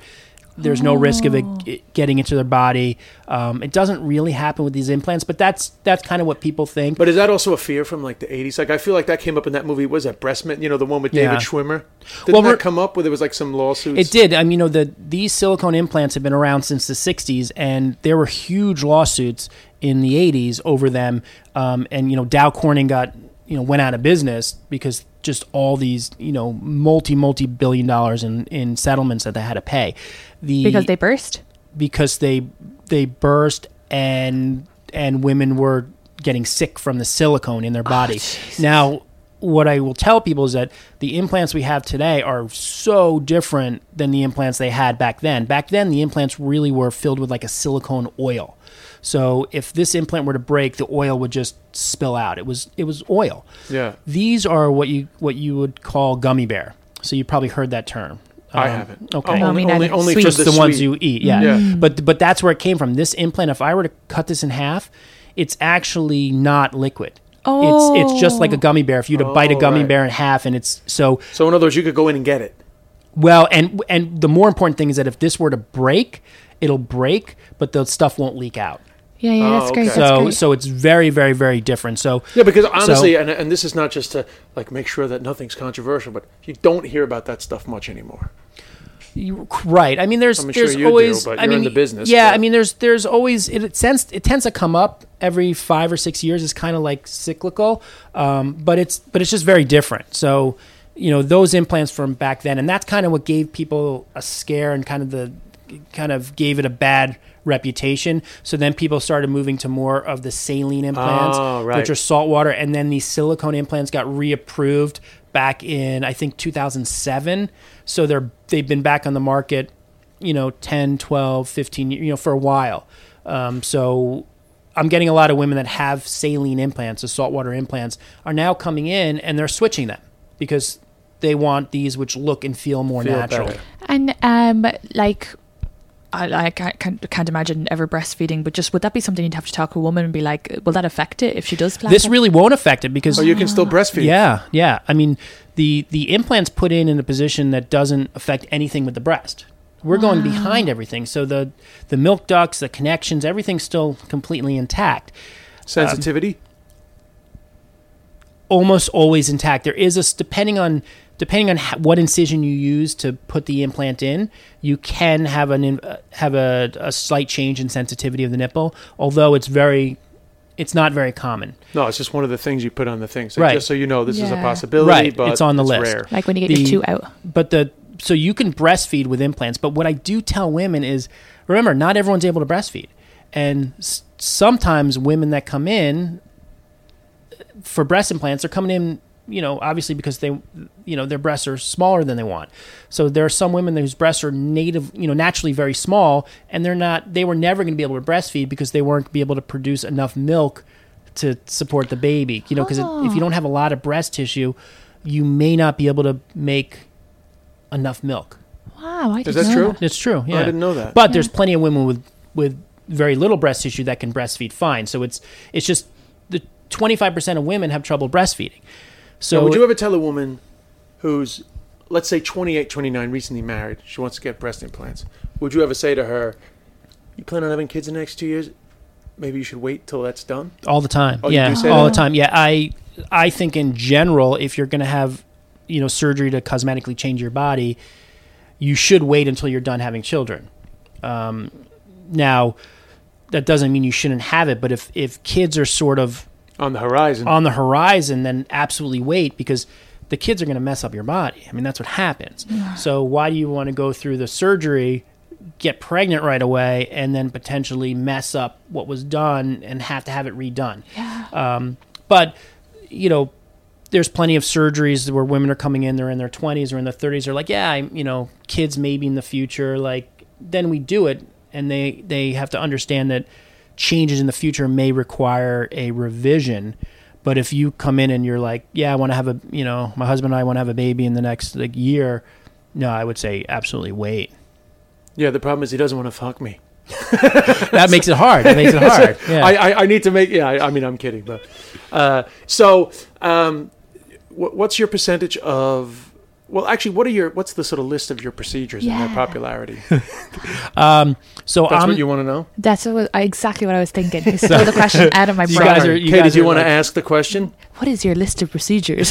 There's no risk of it g- getting into their body. Um, it doesn't really happen with these implants, but that's that's kind of what people think. But is that also a fear from like the eighties? Like I feel like that came up in that movie. Was that Breastmint? You know, the one with Yeah. David Schwimmer. Didn't Well, that we're- come up where there was like some lawsuits? It did. I mean, you know, the these silicone implants have been around since the sixties, and there were huge lawsuits in the eighties over them. Um, and you know, Dow Corning got you know went out of business because just all these you know multi multi billion dollars in, in settlements that they had to pay. The Because they burst? because they they burst and and women were getting sick from the silicone in their body. Now, what I will tell people is that the implants we have today are so different than the implants they had back then. Back then, the implants really were filled with like a silicone oil. So if this implant were to break, the oil would just spill out. It was it was oil. Yeah. These are what you what you would call gummy bear. So you probably heard that term. I Um, haven't. Okay. Oh, No, only me only, neither. only Sweet. for Just the, the ones sweet. you eat, yeah. Yeah. But but that's where it came from. This implant, if I were to cut this in half, it's actually not liquid. Oh. It's it's just like a gummy bear. If you were to Oh, bite a gummy right. bear in half, and it's so So in other words, you could go in and get it. well. And and the more important thing is that if this were to break, it'll break, but the stuff won't leak out. Yeah, yeah, Oh, that's great. okay. That's So great. so it's very very very different. So Yeah, because honestly, and and this is not just to like make sure that nothing's controversial, but you don't hear about that stuff much anymore. You- Right. I mean, there's I'm sure there's you do, always. but I you're mean, in the business, Yeah. but- I mean, there's there's always it, it tends it tends to come up every five or six years. It's kind of like cyclical, um, but it's but it's just very different. So you know those implants from back then, and that's kind of what gave people a scare and kind of the kind of gave it a bad reputation. So then people started moving to more of the saline implants, Oh, right. which are saltwater, and then these silicone implants got reapproved back in I think two thousand seven. So they're they've been back on the market, you know, ten, twelve, fifteen, you know, for a while. Um, so I'm getting a lot of women that have saline implants, the saltwater implants, are now coming in and they're switching them because they want these which look and feel more Feel natural. better. And um, like, I, I can't, can't can't imagine ever breastfeeding, but just would that be something you'd have to talk to a woman and be like, will that affect it if she does? This really won't affect it because Oh, you can still breastfeed. yeah, yeah. I mean, the the implants put in in a position that doesn't affect anything with the breast. We're going behind everything, so the the milk ducts, the connections, everything's still completely intact. Sensitivity. Almost always intact. There is a s- depending on depending on ha- what incision you use to put the implant in, you can have an in, uh, have a, a slight change in sensitivity of the nipple. Although it's very, it's not very common. No, it's just one of the things you put on the thing. So Right. just so you know, this is a Yeah. possibility, Right. but It's on the list. rare. like when you get the- your two out. But the so you can breastfeed with implants. But what I do tell women is, remember, not everyone's able to breastfeed, and s- sometimes women that come in for breast implants are coming in, you know, obviously because they, you know, their breasts are smaller than they want. So there are some women whose breasts are native, you know, naturally very small, and they're not, they were never going to be able to breastfeed because they weren't be able to produce enough milk to support the baby. You know, because if you don't have a lot of breast tissue, you may not be able to make enough milk. Wow, I Is didn't that know true? It's true. Yeah, I didn't know that. But there's plenty of women with with very little breast tissue that can breastfeed fine. So it's it's just the twenty-five percent of women have trouble breastfeeding. So Now, would you ever tell a woman who's, let's say, twenty-eight, twenty-nine, recently married, she wants to get breast implants, would you ever say to her, you plan on having kids in the next two years? Maybe you should wait till that's done? all the time? Oh, you yeah, do say all that? the time. Yeah, I I think in general, if you're going to have you know surgery to cosmetically change your body, you should wait until you're done having children. Um, now, that doesn't mean you shouldn't have it, but if if kids are sort of On the horizon. on the horizon, then absolutely wait, because the kids are going to mess up your body. I mean, that's what happens. So why do you want to go through the surgery, get pregnant right away, and then potentially mess up what was done and have to have it redone? Yeah. Um, but, you know, there's plenty of surgeries where women are coming in, they're in their twenties or in their thirties. They're like, yeah, I, you know, kids maybe in the future. Like, then we do it, and they, they have to understand that changes in the future may require a revision. But if you come in and you're like, yeah, I want to have a, you know, my husband and I want to have a baby in the next like year, no, I would say absolutely wait. Yeah, the problem is he doesn't want to fuck me. That makes it hard. That makes it hard. Yeah. I, I, I need to make, yeah, I, I mean, I'm kidding. But uh, so um, wh- what's your percentage of Well, actually, what are your what's the sort of list of your procedures and Yeah. their popularity? Um, so That's I'm, what you want to know? That's what, exactly what I was thinking. You stole the question out of my You brain. guys are- you Katie, guys do you are want to like- ask the question? What is your list of procedures?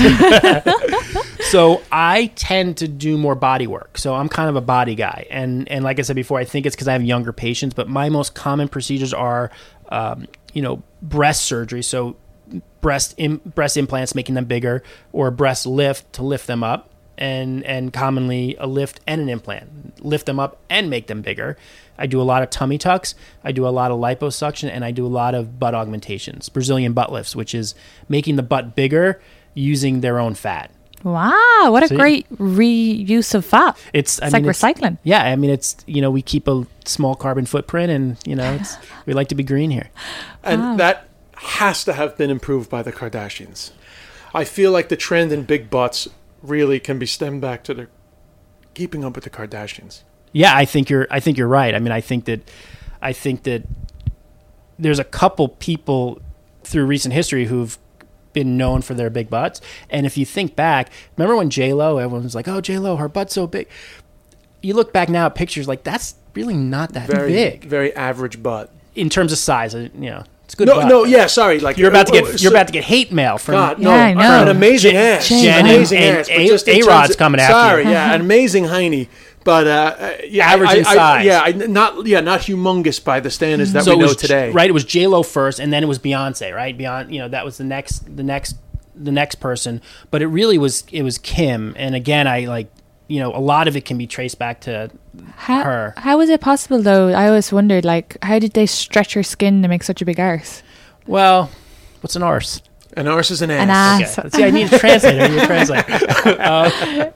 So I tend to do more body work. So I'm kind of a body guy. And and like I said before, I think it's because I have younger patients, but my most common procedures are, um, you know, breast surgery. So breast Im- breast implants, making them bigger, or breast lift to lift them up. And, and commonly a lift and an implant, lift them up and make them bigger. I do a lot of tummy tucks. I do a lot of liposuction, and I do a lot of butt augmentations, Brazilian butt lifts, which is making the butt bigger using their own fat. Wow, what a See? great reuse of fat. It's, I It's mean, like recycling. Yeah, I mean, it's, you know, we keep a small carbon footprint, and, you know, it's, we like to be green here. And that has to have been improved by the Kardashians. I feel like the trend in big butts really can be stemmed back to the keeping up with the Kardashians. Yeah, I think you're, I think you're right. I mean, I think that, I think that there's a couple people through recent history who've been known for their big butts. And if you think back, remember when J-Lo, everyone was like, oh, J-Lo, her butt's so big. You look back now at pictures, like, that's really not that Very big very average butt. in terms of size. uh, You know, it's a good No, butt. no, yeah, sorry. Like You're about to oh, get, so- you're about to get hate mail from God, Yeah, no, I know. an amazing ass, Jen an and- amazing and ass. but A- just in A-Rod's terms of- coming after Sorry, you. yeah, an amazing hiney, but uh, uh, yeah, Average I, in I, size. yeah, I, not yeah, not humongous by the standards that so we it know was, today. Right, it was J Lo first, and then it was Beyonce. Right, Beyonce. You know, that was the next, the next, the next person. But it really was, it was Kim. And again, I like, you know, a lot of it can be traced back to How, her. how is it possible, though? I always wondered, like, how did they stretch her skin to make such a big arse? Well, what's an arse? An arse is an ass. An ass. Okay. See, I need a translator. I need a translator. Uh,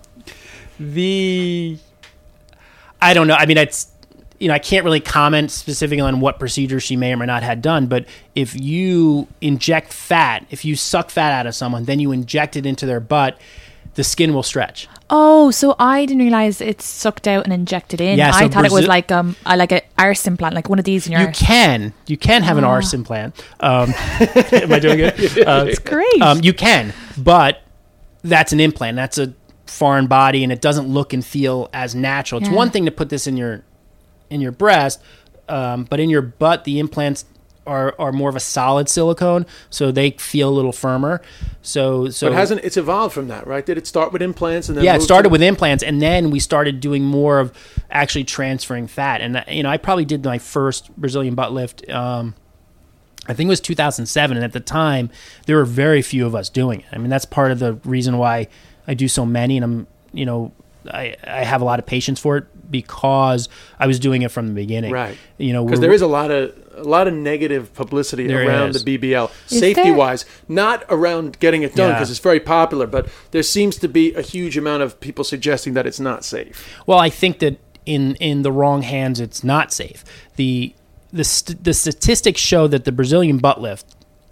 the, I don't know. I mean, it's, you know, I can't really comment specifically on what procedure she may or may not had done, but if you inject fat, if you suck fat out of someone, then you inject it into their butt, the skin will stretch. Oh, so I didn't realize it's sucked out and injected in. Yeah, so I thought it was Brazil- like um, I like an arse implant, like one of these in your You arse. can, you can have an arse implant. Um, am I doing it? Uh, It's great. Um, you can, but that's an implant. That's a foreign body, and it doesn't look and feel as natural. It's Yeah. one thing to put this in your in your breast, um, but in your butt, the implants are are more of a solid silicone, so they feel a little firmer. So, so But hasn't it's evolved from that, right? Did it start with implants and then yeah, it move started to- with implants, and then we started doing more of actually transferring fat. And you know, I probably did my first Brazilian butt lift. Um, I think it was two thousand seven, and at the time, there were very few of us doing it. I mean, that's part of the reason why I do so many, and I'm, you know, I, I have a lot of patience for it because I was doing it from the beginning. Right. You know, because we're- there is a lot of a lot of negative publicity There around is. the B B L, Is safety there? wise, not around getting it done Yeah. because it's very popular, but there seems to be a huge amount of people suggesting that it's not safe. Well, I think that in in the wrong hands, it's not safe. The the st- the statistics show that the Brazilian butt lift,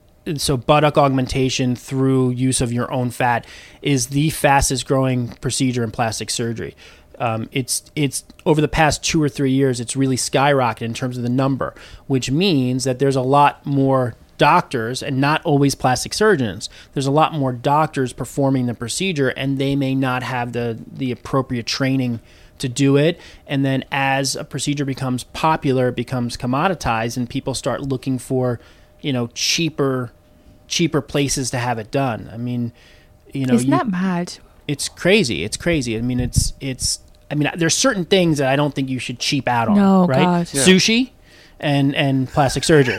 so buttock augmentation through use of your own fat, is the fastest growing procedure in plastic surgery. Um, it's it's over the past two or three years, it's really skyrocketed in terms of the number, which means that there's a lot more doctors, and not always plastic surgeons. There's a lot more doctors performing the procedure, and they may not have the the appropriate training to do it. And then as a procedure becomes popular, it becomes commoditized, and people start looking for, you know, cheaper cheaper places to have it done. I mean, you know, Isn't you, that mad? it's crazy. It's crazy. I mean, it's it's. I mean, there's certain things that I don't think you should cheap out on. No, right? God. Yeah. Sushi and and plastic surgery.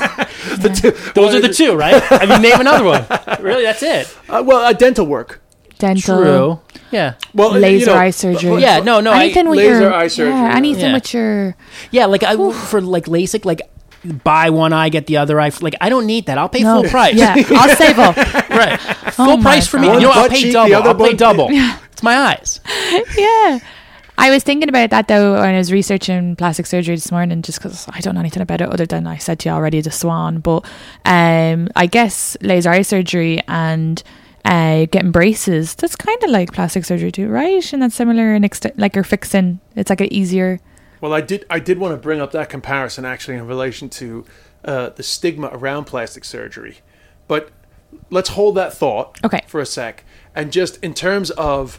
The two- Those are the two, right? I mean, name another one. Really, that's it. Uh, well, uh, dental work. Dental, True. Yeah. Well, you laser know, eye surgery. but- Yeah. No. No. anything I, with laser your eye surgery, Yeah, yeah. anything Yeah. with your yeah. Like I for like LASIK, like buy one eye get the other eye. Like I don't need that. I'll pay no. full price. Yeah, I'll save up. Right. Full Oh my price for me. God. You know, what? One I'll butt pay cheek, double. the other I'll pay butt- double. It's my eyes. Yeah. I was thinking about that though when I was researching plastic surgery this morning, just because I don't know anything about it other than I said to you already, the Swan. But um, I guess laser eye surgery and uh, getting braces, that's kind of like plastic surgery too, right? And that's similar in extent, like you're fixing. It's like an easier. Well, I did. I did want to bring up that comparison actually in relation to uh, the stigma around plastic surgery, but let's hold that thought Okay. for a sec. And just in terms of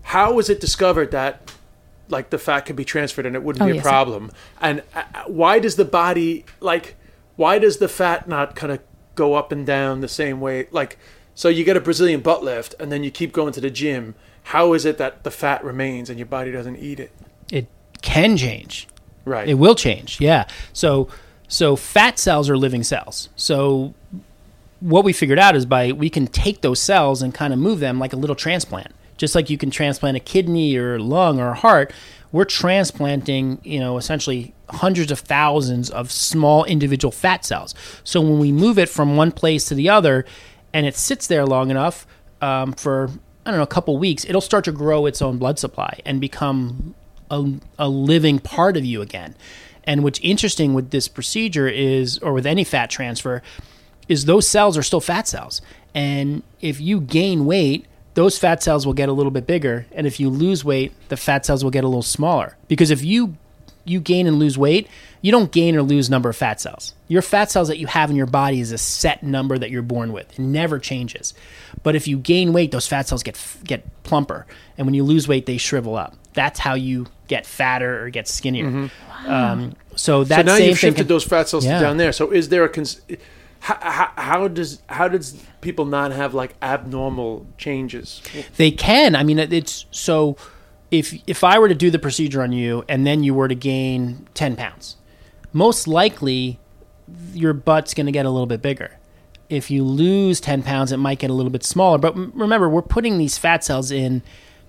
how was it discovered that like the fat could be transferred and it wouldn't Oh, be a yes. problem? And uh, why does the body like why does the fat not kind of go up and down the same way? Like, so you get a Brazilian butt lift and then you keep going to the gym. How is it that the fat remains and your body doesn't eat it? It can change. Right. It will change. Yeah. So so fat cells are living cells. So what we figured out is by we can take those cells and kind of move them like a little transplant. Just like you can transplant a kidney or a lung or a heart, we're transplanting, you know, essentially hundreds of thousands of small individual fat cells. So when we move it from one place to the other and it sits there long enough um, for, I don't know, a couple weeks, it'll start to grow its own blood supply and become a, a living part of you again. And what's interesting with this procedure is, or with any fat transfer, is those cells are still fat cells. And if you gain weight, those fat cells will get a little bit bigger, and if you lose weight, the fat cells will get a little smaller. Because if you you gain and lose weight, you don't gain or lose number of fat cells. Your fat cells that you have in your body is a set number that you're born with. It never changes. But if you gain weight, those fat cells get get plumper, and when you lose weight, they shrivel up. That's how you get fatter or get skinnier. Mm-hmm. Wow. Um, so that so now same you've shifted thing can, those fat cells yeah. down there. So is there a cons- how, how, how does how does people not have like abnormal changes? They can. I mean, it's so. If if I were to do the procedure on you and then you were to gain ten pounds, most likely your butt's going to get a little bit bigger. If you lose ten pounds, it might get a little bit smaller. But remember, we're putting these fat cells in,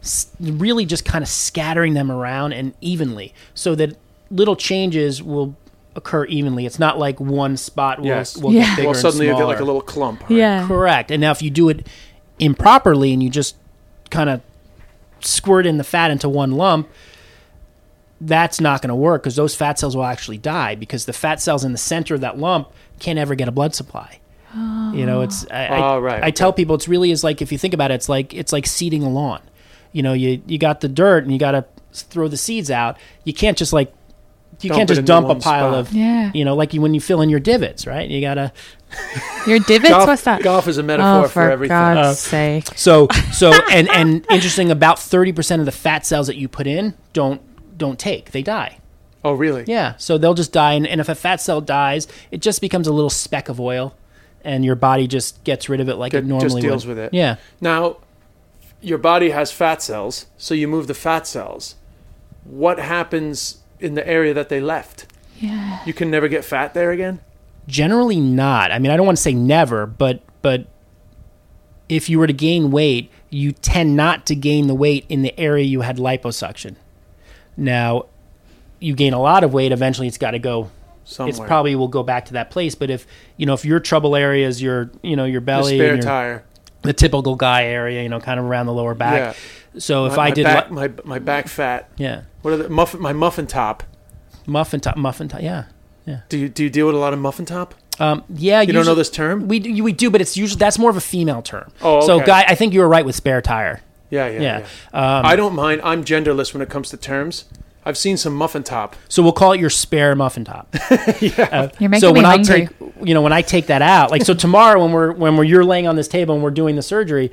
really just kind of scattering them around and evenly, so that little changes will occur evenly. It's not like one spot will, Yes. will Yeah. get bigger Well, suddenly and you smaller. get like a little clump. Right? Yeah. Correct. And now if you do it improperly and you just kind of squirt in the fat into one lump, that's not going to work because those fat cells will actually die because the fat cells in the center of that lump can't ever get a blood supply. Oh. You know, it's I, Oh, I, right, I okay. tell people it's really is like if you think about it, it's like it's like seeding a lawn. You know, you you got the dirt and you got to throw the seeds out. You can't just like you Dump can't it just into dump a one pile spot. of Yeah. you know, like you, when you fill in your divots, right? You got to Your divots? Golf, What's that? golf is a metaphor Oh, for, for everything. God's Uh, sake. So so and and interesting, about thirty percent of the fat cells that you put in don't don't take. They die. Oh, really? Yeah. So they'll just die, and, and if a fat cell dies, it just becomes a little speck of oil, and your body just gets rid of it like Get- it normally just deals would. with it. Yeah. Now, your body has fat cells, so you move the fat cells. What happens in the area that they left? Yeah. You can never get fat there again? Generally not. I mean, I don't want to say never, but but if you were to gain weight, you tend not to gain the weight in the area you had liposuction. Now, you gain a lot of weight, eventually it's got to go. Somewhere. It's probably will go back to that place. But if you know if your trouble area is your you know your the belly, spare and your, tire. the typical guy area, you know, kind of around the lower back. Yeah. So if my, I my did back, li- my my back fat. yeah, What are the muffin? My muffin top. muffin top, muffin top, yeah, yeah. Do you do you deal with a lot of muffin top? Um, yeah, You don't know this term? We do- we do, but it's usually that's more of a female term. Oh, So, okay. guy, I think you were right with spare tire. Yeah, yeah, Yeah. yeah. Um, I don't mind. I'm genderless when it comes to terms. I've seen some muffin top. So we'll call it your spare muffin top. Yeah. You're making so me when hungry. I take, you know, when I take that out, like so tomorrow when we're when we're you're laying on this table and we're doing the surgery,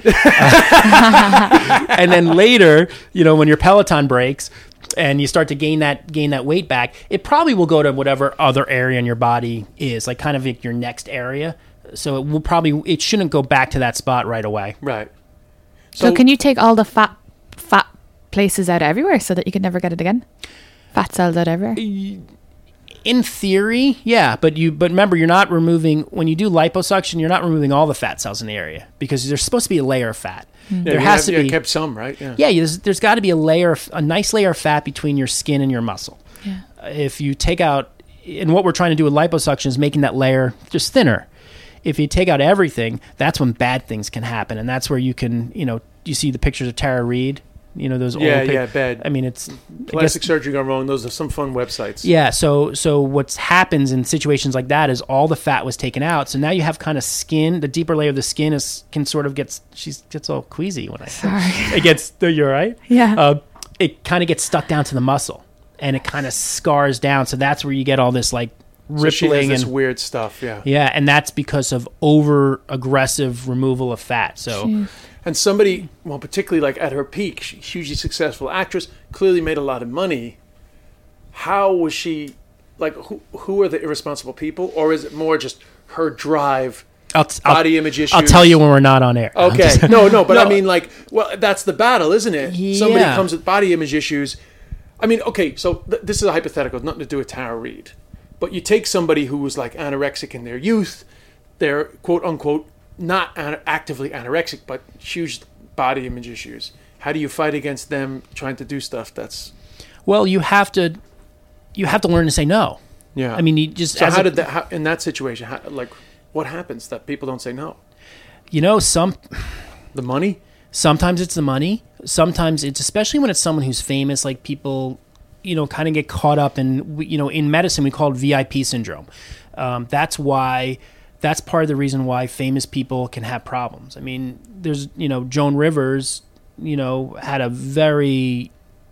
uh, and then later, you know, when your Peloton breaks and you start to gain that gain that weight back, it probably will go to whatever other area in your body is, like kind of like your next area. So it will probably it shouldn't go back to that spot right away. Right. So, can you take all the fat fat places out everywhere so that you can never get it again? Fat cells out everywhere? In theory, yeah, but you but remember you're not removing when you do liposuction, you're not removing all the fat cells in the area because there's supposed to be a layer of fat. Yeah, There you has have- to you be kept some, right? Yeah. Yeah, there's, there's got to be a layer, of, a nice layer of fat between your skin and your muscle. Yeah. Uh, If you take out, and what we're trying to do with liposuction is making that layer just thinner. If you take out everything, that's when bad things can happen, and that's where you can, you know, you see the pictures of Tara Reid, you know, those Yeah, old pic- yeah, bad. I mean, it's I Plastic guess- surgery gone wrong. Those are some fun websites. yeah, so so what happens in situations like that is all the fat was taken out, so now you have kind of skin. The deeper layer of the skin is can sort of gets she gets all queasy when I say Sorry. it gets. You're right. Yeah. Uh, it kind of gets stuck down to the muscle, and it kind of scars down. So that's where you get all this like So she has rippling this and weird stuff. Yeah. yeah, and that's because of over aggressive removal of fat. So Jeez. And somebody, well, particularly like at her peak, she, hugely successful actress, clearly made a lot of money. How was she, like, who, who are the irresponsible people? Or is it more just her drive, I'll, body I'll, image issues? I'll tell you when we're not on air. Okay. Just, no, no, but No. I mean, like, well, that's the battle, isn't it? Yeah. Somebody comes with body image issues. I mean, okay, so th- this is a hypothetical, nothing to do with Tara Reid. But you take somebody who was, like, anorexic in their youth, they're, quote, unquote, not an- actively anorexic, but huge body image issues. How do you fight against them trying to do stuff that's... Well, you have to, you have to learn to say no. Yeah. I mean, you just... So as how a- did that, how, in that situation, how, like, what happens that people don't say no? You know, some... The money? Sometimes it's the money. Sometimes it's, especially when it's someone who's famous, like people, you know, kind of get caught up in, you know, in medicine, we call it V I P syndrome. Um, that's why, that's part of the reason why famous people can have problems. I mean, there's, you know, Joan Rivers, you know, had a very,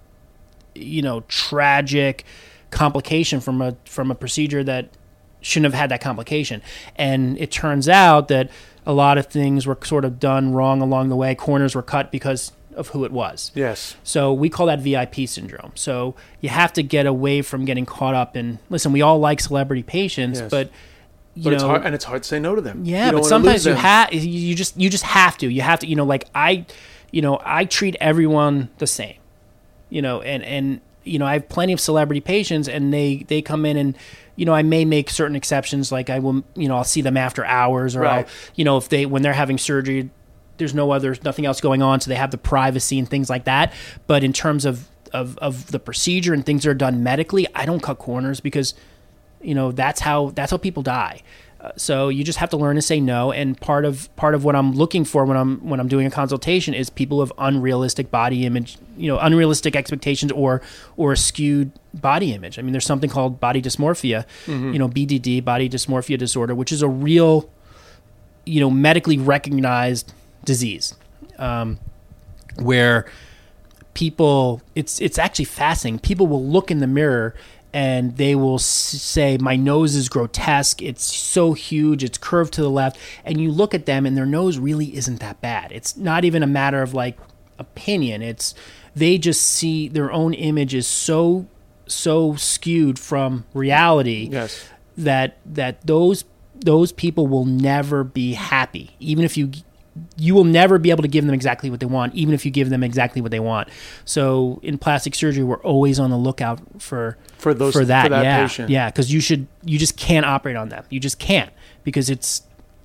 you know, tragic complication from a, from a procedure that shouldn't have had that complication. And it turns out that a lot of things were sort of done wrong along the way. Corners were cut because of who it was. Yes. So we call that V I P syndrome. So you have to get away from getting caught up in, listen, we all like celebrity patients, Yes. but you But know, it's hard, and it's hard to say no to them. yeah, You don't but wanna sometimes lose you them. have, you just, you just have to, you have to, you know, like I, you know, I treat everyone the same, you know, and, and, you know, I have plenty of celebrity patients and they, they come in and, you know, I may make certain exceptions. Like I will, you know, I'll see them after hours or Right. I'll, you know, if they, when they're having surgery, there's no other, nothing else going on. So they have the privacy and things like that. But in terms of, of, of the procedure and things that are done medically, I don't cut corners because, you know, that's how, that's how people die. Uh, so you just have to learn to say no. And part of, part of what I'm looking for when I'm, when I'm doing a consultation is people with unrealistic body image, you know, unrealistic expectations or, or a skewed body image. I mean, there's something called body dysmorphia, you know, B D D, body dysmorphia disorder, which is a real, you know, medically recognized disease, um, where people, it's, it's actually fascinating. People will look in the mirror and they will s- say, my nose is grotesque. It's so huge. It's curved to the left. And you look at them and their nose really isn't that bad. It's not even a matter of like opinion. It's, they just see their own image is so, so skewed from reality Yes. that, that those, those people will never be happy. Even if you, you will never be able to give them exactly what they want, even if you give them exactly what they want. So in plastic surgery, we're always on the lookout for, For those- for that. for that yeah. patient. Yeah. Cause you should, you just can't operate on them. You just can't because it's,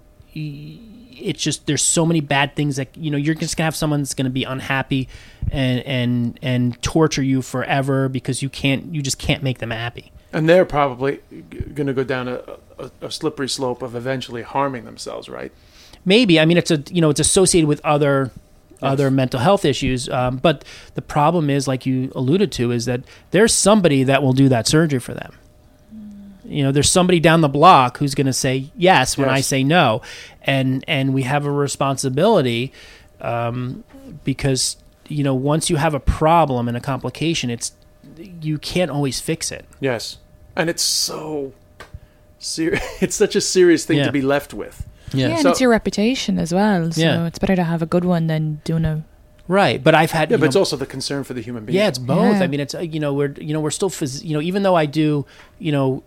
it's just, there's so many bad things that, you know, you're just gonna have someone that's gonna be unhappy and, and, and torture you forever because you can't, you just can't make them happy. And they're probably going to go down a, a, a slippery slope of eventually harming themselves, right? Maybe. I mean, it's a, you know, it's associated with other, other mental health issues. Um, but the problem is, like you alluded to, is that there's somebody that will do that surgery for them. You know, there's somebody down the block who's going to say yes when Yes. I say no. And, and we have a responsibility, um, because, you know, once you have a problem and a complication, it's, you can't always fix it. Yes. And it's so serious. It's such a serious thing Yeah. to be left with. Yeah, and So- it's your reputation as well. So Yeah. it's better to have a good one than doing a. Right. But I've had, Yeah, you but it's know, also the concern for the human being. yeah, it's both. Yeah. I mean, it's, uh, you know, we're, you know, we're still, phys- you know, even though I do, you know,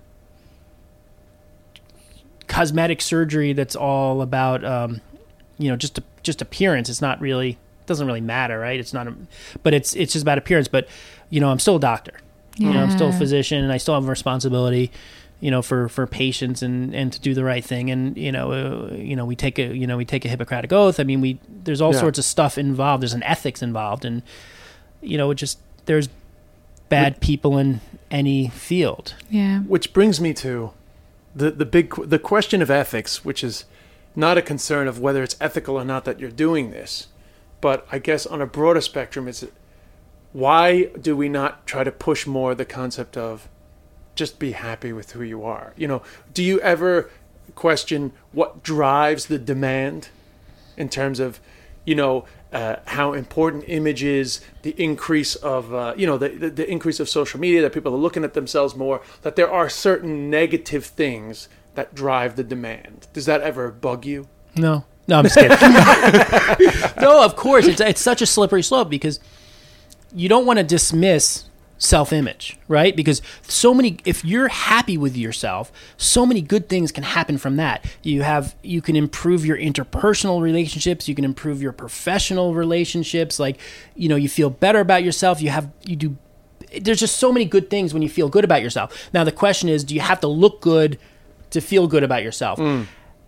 cosmetic surgery that's all about, um, you know, just, just appearance. It's not really, doesn't really matter, right? It's not, a, but it's, it's just about appearance. But, you know, I'm still a doctor. You know, I'm still a Yeah. physician and I still have a responsibility, you know, for, for patients and, and to do the right thing. And, you know, uh, you know, we take a, you know, we take a Hippocratic oath. I mean, we, there's all Yeah. sorts of stuff involved. There's an ethics involved and, you know, it just, there's bad people in any field. Yeah. Which brings me to the the big qu- the question of ethics, which is not a concern of whether it's ethical or not that you're doing this, but I guess on a broader spectrum, it's why do we not try to push more the concept of just be happy with who you are? You know, do you ever question what drives the demand in terms of, you know, uh, how important image is, the increase of, uh, you know, the, the, the increase of social media, that people are looking at themselves more, that there are certain negative things that drive the demand. Does that ever bug you? No, No, I'm just kidding. No, of course. It's, it's such a slippery slope because you don't want to dismiss self-image, right? Because so many, if you're happy with yourself, so many good things can happen from that. You have, you can improve your interpersonal relationships. You can improve your professional relationships. Like, you know, you feel better about yourself. You have, you do, there's just so many good things when you feel good about yourself. Now, the question is, do you have to look good to feel good about yourself? Mm.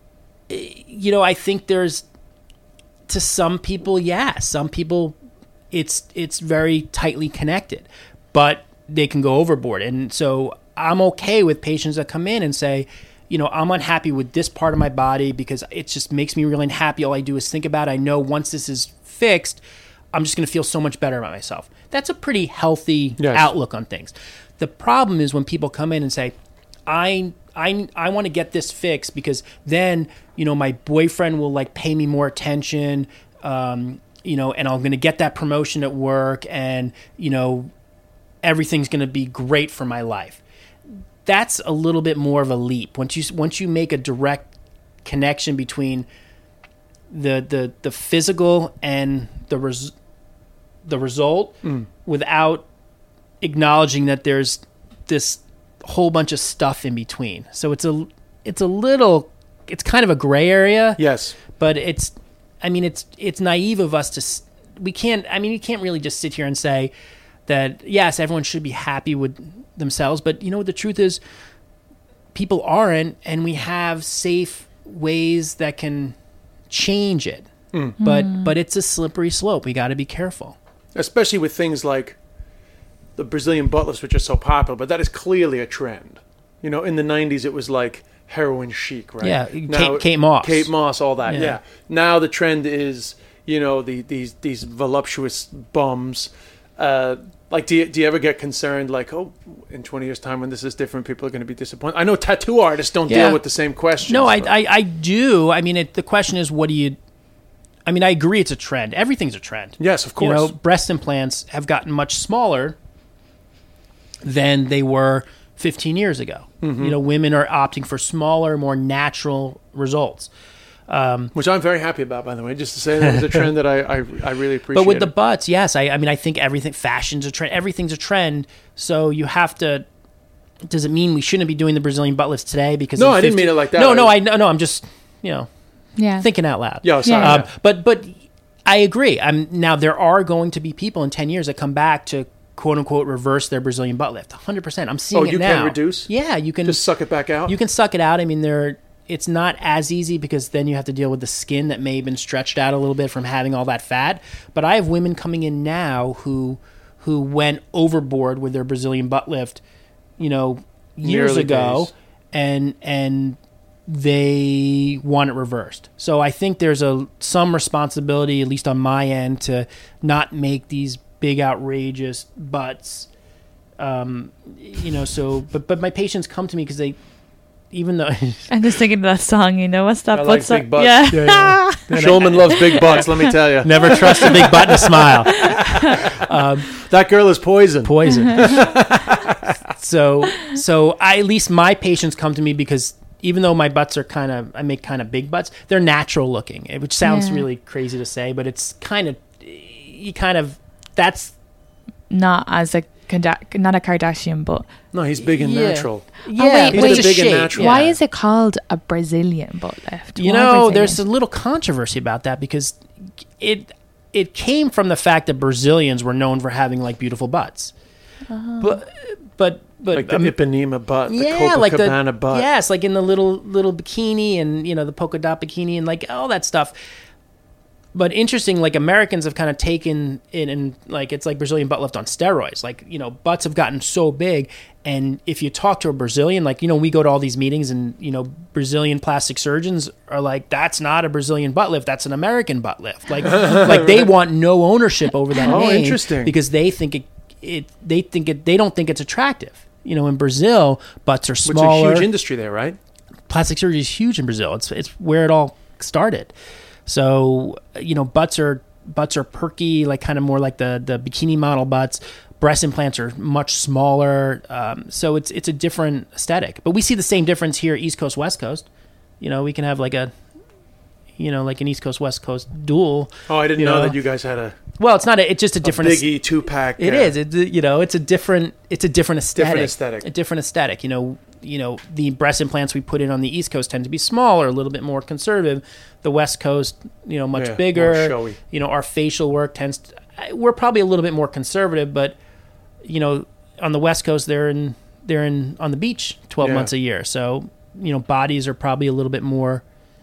You know, I think there's, to some people, yeah, some people, it's, it's very tightly connected. But they can go overboard. And so I'm okay with patients that come in and say, you know, I'm unhappy with this part of my body because it just makes me really unhappy. All I do is think about it. I know once this is fixed, I'm just going to feel so much better about myself. That's a pretty healthy yes. outlook on things. The problem is when people come in and say, I I I want to get this fixed because then, you know, my boyfriend will like pay me more attention, um, you know, and I'm going to get that promotion at work and, you know, everything's going to be great for my life. That's a little bit more of a leap. Once you once you make a direct connection between the the the physical and the res, the result, mm. without acknowledging that there's this whole bunch of stuff in between. So it's a it's a little it's kind of a gray area. Yes, but it's I mean it's it's naive of us to we can't I mean you can't really just sit here and say that, yes, everyone should be happy with themselves. But, you know, the truth is people aren't, and we have safe ways that can change it. Mm. But mm. but it's a slippery slope. We got to be careful. Especially with things like the Brazilian butt lifts, which are so popular. But that is clearly a trend. You know, in the nineties, it was like heroin chic, right? Yeah, now, Kate, Kate Moss. Kate Moss, all that, yeah. yeah. Now the trend is, you know, the, these, these voluptuous bums. Uh, like, do you, do you ever get concerned, like, oh, in twenty years' time when this is different, people are going to be disappointed? I know tattoo artists don't yeah. deal with the same questions. No, I, I, I do. I mean, it, the question is, what do you... I mean, I agree it's a trend. Everything's a trend. Yes, of course. You know, breast implants have gotten much smaller than they were fifteen years ago. Mm-hmm. You know, women are opting for smaller, more natural results. Um, Which I'm very happy about, by the way, just to say that was a trend that I, I, I really appreciate. But with the butts, yes, I, I mean, I think everything, fashion's a trend, everything's a trend, so you have to, does it mean we shouldn't be doing the Brazilian butt lifts today? Because No, I didn't mean it like that. No, no, I, no, I'm just, you know, yeah. thinking out loud. Yeah, sorry. Um, yeah. But, but I agree. I'm, now, there are going to be people in ten years that come back to quote-unquote reverse their Brazilian butt lift, one hundred percent. I'm seeing oh, it you now. can reduce? Yeah, you can. Just suck it back out? You can suck it out. I mean, there it's not as easy because then you have to deal with the skin that may have been stretched out a little bit from having all that fat. But I have women coming in now who who went overboard with their Brazilian butt lift, you know, years Nearly ago, days. and and they want it reversed. So I think there's a some responsibility, at least on my end, to not make these big outrageous butts. Um, you know, so but but my patients come to me because they. Even though I'm just thinking of that song, you know, what's that? I like big butts. Yeah. yeah, yeah. Shulman loves big butts, let me tell you. Never trust a big butt and a smile. Um, that girl is poison. Poison. so, so I, at least my patients come to me because even though my butts are kind of, I make kind of big butts, they're natural looking, which sounds yeah. really crazy to say, but it's kind of, you kind of, that's not as a not a Kardashian, but no, he's big and yeah. natural. Yeah, oh, wait, he's wait, big shape. and natural. Why yeah. is it called a Brazilian butt lift? You Why know, Brazilian? there's a little controversy about that because it it came from the fact that Brazilians were known for having like beautiful butts, uh-huh. but but but like the um, Ipanema butt, yeah, the like the Copacabana butt, yes, like in the little little bikini and you know the polka dot bikini and like all that stuff. But interesting, like Americans have kind of taken it and like it's like Brazilian butt lift on steroids. Like, you know, butts have gotten so big. And if you talk to a Brazilian, like, you know, we go to all these meetings and, you know, Brazilian plastic surgeons are like, that's not a Brazilian butt lift. That's an American butt lift. Like, like they want no ownership over that oh, name interesting. Because they think it, it, they think it, they don't think it's attractive. You know, in Brazil, butts are smaller. It's a huge industry there, right? Plastic surgery is huge in Brazil. It's, it's where it all started. So, you know, butts are butts are perky, like kind of more like the, the bikini model butts. Breast implants are much smaller. Um, so it's it's a different aesthetic. But we see the same difference here, East Coast, West Coast. You know, we can have like a, you know, like an East Coast West Coast duel. Oh, I didn't you know, know that you guys had a. Well, it's not. A, it's just a different. A Biggie two pack. It uh, is. It, you know, it's a different. It's a different aesthetic. Different aesthetic. A different aesthetic. You know. You know, the breast implants we put in on the East Coast tend to be smaller, a little bit more conservative. The West Coast, you know, much Yeah, bigger. more showy. You know, our facial work tends. To, we're probably a little bit more conservative, but you know, on the West Coast, they're in they're in on the beach twelve Yeah. months a year. So you know, bodies are probably a little bit more,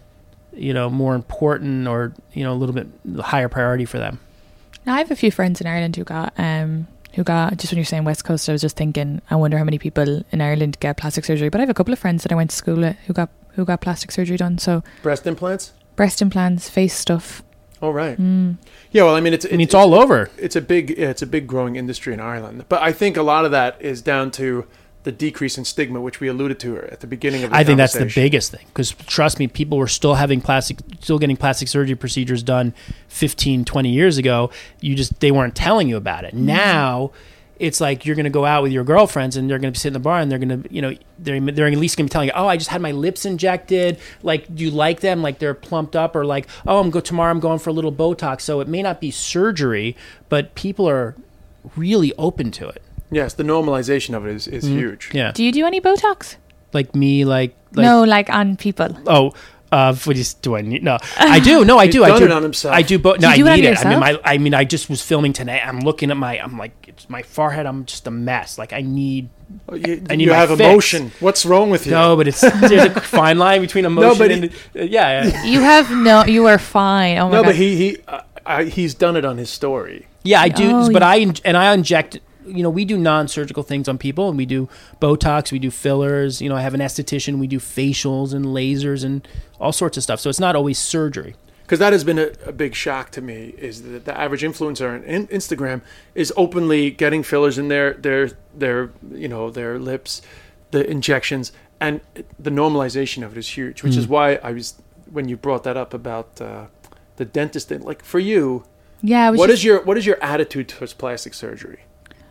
you know, more important, or you know, a little bit higher priority for them. Now, I have a few friends in Ireland who got um who got just when you're saying West Coast, I was just thinking, I wonder how many people in Ireland get plastic surgery. But I have a couple of friends that I went to school with who got who got plastic surgery done. So Breast implants. breast implants, face stuff. Oh right. Mm. Yeah. Well, I mean, it's. I mean, it's all over. It's a big. Yeah, it's a big growing industry in Ireland. But I think a lot of that is down to the decrease in stigma, which we alluded to at the beginning of the I think that's the conversation. biggest thing, because trust me, people were still having plastic, still getting plastic surgery procedures done fifteen, twenty years ago. You just, they weren't telling you about it. Now it's like you're going to go out with your girlfriends and they're going to be sitting in the bar and they're going to, you know, they're, they're at least going to be telling you, oh, I just had my lips injected. Like, do you like them? Like they're plumped up, or like, oh, I'm go tomorrow, I'm going for a little Botox. So it may not be surgery, but people are really open to it. Yes, the normalization of it is, is Mhm. huge. Yeah. Do you do any Botox? Like me, like, like No, like on people. Oh, uh, what is, do I need? No, I do. No, I He's do. I done do. it on himself. I do. But Do no, you do it I on need it. I mean, yourself? my, I mean, I just was filming today. I'm looking at my, I'm like, it's my forehead. I'm just a mess. Like I need. Oh, You, I need you my have fix. emotion. What's wrong with you? No, but it's there's a fine line between emotion but and uh, yeah, yeah. You have no. You are fine. Oh my no, god. but he he uh, I, he's done it on his story. Yeah, I do. Oh, but yeah. I in- and I inject. You know, we do non-surgical things on people, and we do Botox, we do fillers. You know, I have an esthetician. We do facials and lasers and all sorts of stuff. So it's not always surgery. Because that has been a, a big shock to me, is that the average influencer on in, Instagram is openly getting fillers in their their their you know their lips, the injections, and the normalization of it is huge. Which Mm. is why I was, when you brought that up about uh, the dentist thing, like for you, yeah. I was what just- is your what is your attitude towards plastic surgery?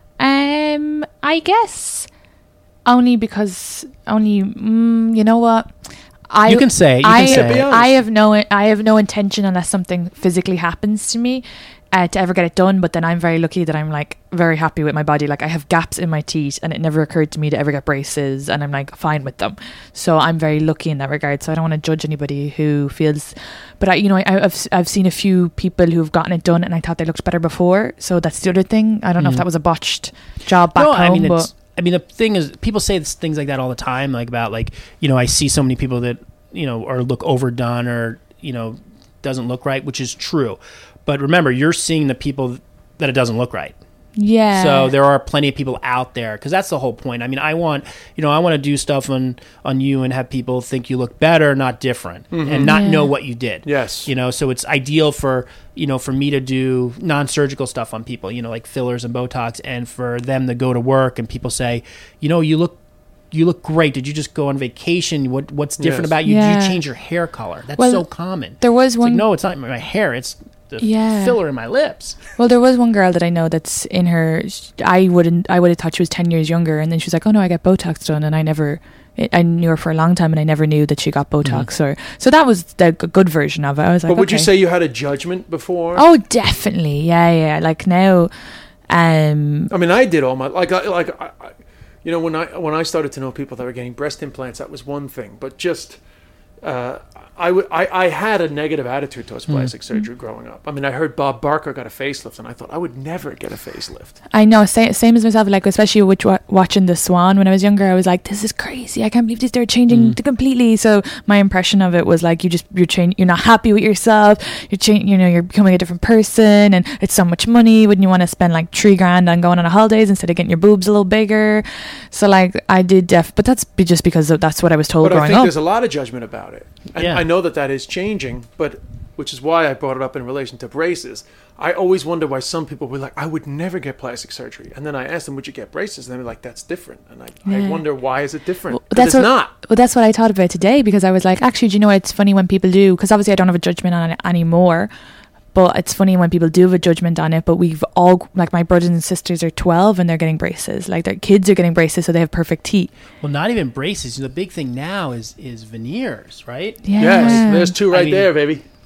Um, I guess only because only mm, you know what I You can say. You I can say. Be honest. I have no I have no intention unless something physically happens to me uh, to ever get it done. But then I'm very lucky that I'm like very happy with my body. Like I have gaps in my teeth, and it never occurred to me to ever get braces, and I'm like fine with them. So I'm very lucky in that regard. So I don't want to judge anybody who feels. But I, you know, I, I've I've seen a few people who've gotten it done, and I thought they looked better before. So that's the other thing. I don't know if Mhm. that was a botched job back no, home, I mean, but it's, I mean, the thing is, people say this, things like that all the time, like about like, you know, I see so many people that, you know, or look overdone or, you know, doesn't look right, which is true. But remember, you're seeing the people that it doesn't look right. yeah. So there are plenty of people out there, because that's the whole point. I mean, I want, you know, I want to do stuff on, on you and have people think you look better, not different, and not Yeah. know what you did. Yes. You know, so it's ideal for, you know, for me to do non-surgical stuff on people, you know, like fillers and Botox, and for them to go to work and people say, you know, you look, you look great. Did you just go on vacation? What What's different Yes. about you? Yeah. Did you change your hair color? That's Well, so common. there was It's one. like, no, it's not my hair. It's the Yeah. filler in my lips. Well, there was one girl that I know that's in her. I wouldn't. I would have thought she was ten years younger, and then she was like, "Oh no, I got Botox done," and I never. I knew her for a long time, and I never knew that she got Botox. Or so that was the g- good version of it. I was like, But would you okay. say you had a judgment before? Oh, definitely. Yeah, yeah. Like now, um, I mean, I did all my like, I, like, I, I, you know, when I when I started to know people that were getting breast implants, that was one thing. But just, uh, I, w- I I had a negative attitude towards plastic surgery growing up. I mean, I heard Bob Barker got a facelift, and I thought I would never get a facelift. I know. Same, same as myself. Like especially with wa- watching The Swan when I was younger, I was like, "This is crazy! I can't believe this. They're changing Mm. completely." So my impression of it was like, you just you're change. You're not happy with yourself. You're change. You know, you're becoming a different person, and it's so much money. Wouldn't you want to spend like three grand on going on a holidays instead of getting your boobs a little bigger? So like I did, def. But that's be- just because of, that's what I was told But I growing think up. there's a lot of judgment about it. And Yeah. I know that that is changing, but which is why I brought it up in relation to braces. I always wonder why some people were like, I would never get plastic surgery. And then I asked them, would you get braces? And they were like, that's different. And I, Yeah. I wonder, why is it different? Well, 'Cause that's it's what- not. Well, that's what I thought about today, because I was like, actually, do you know what? It's funny when people do, because obviously I don't have a judgment on it anymore, but it's funny when people do have a judgment on it. But we've all, like my brothers and sisters are twelve and they're getting braces. Like their kids are getting braces, so they have perfect teeth. Well, not even braces. The big thing now is is veneers, right? Yeah. Yes, there's two I right mean- there, baby.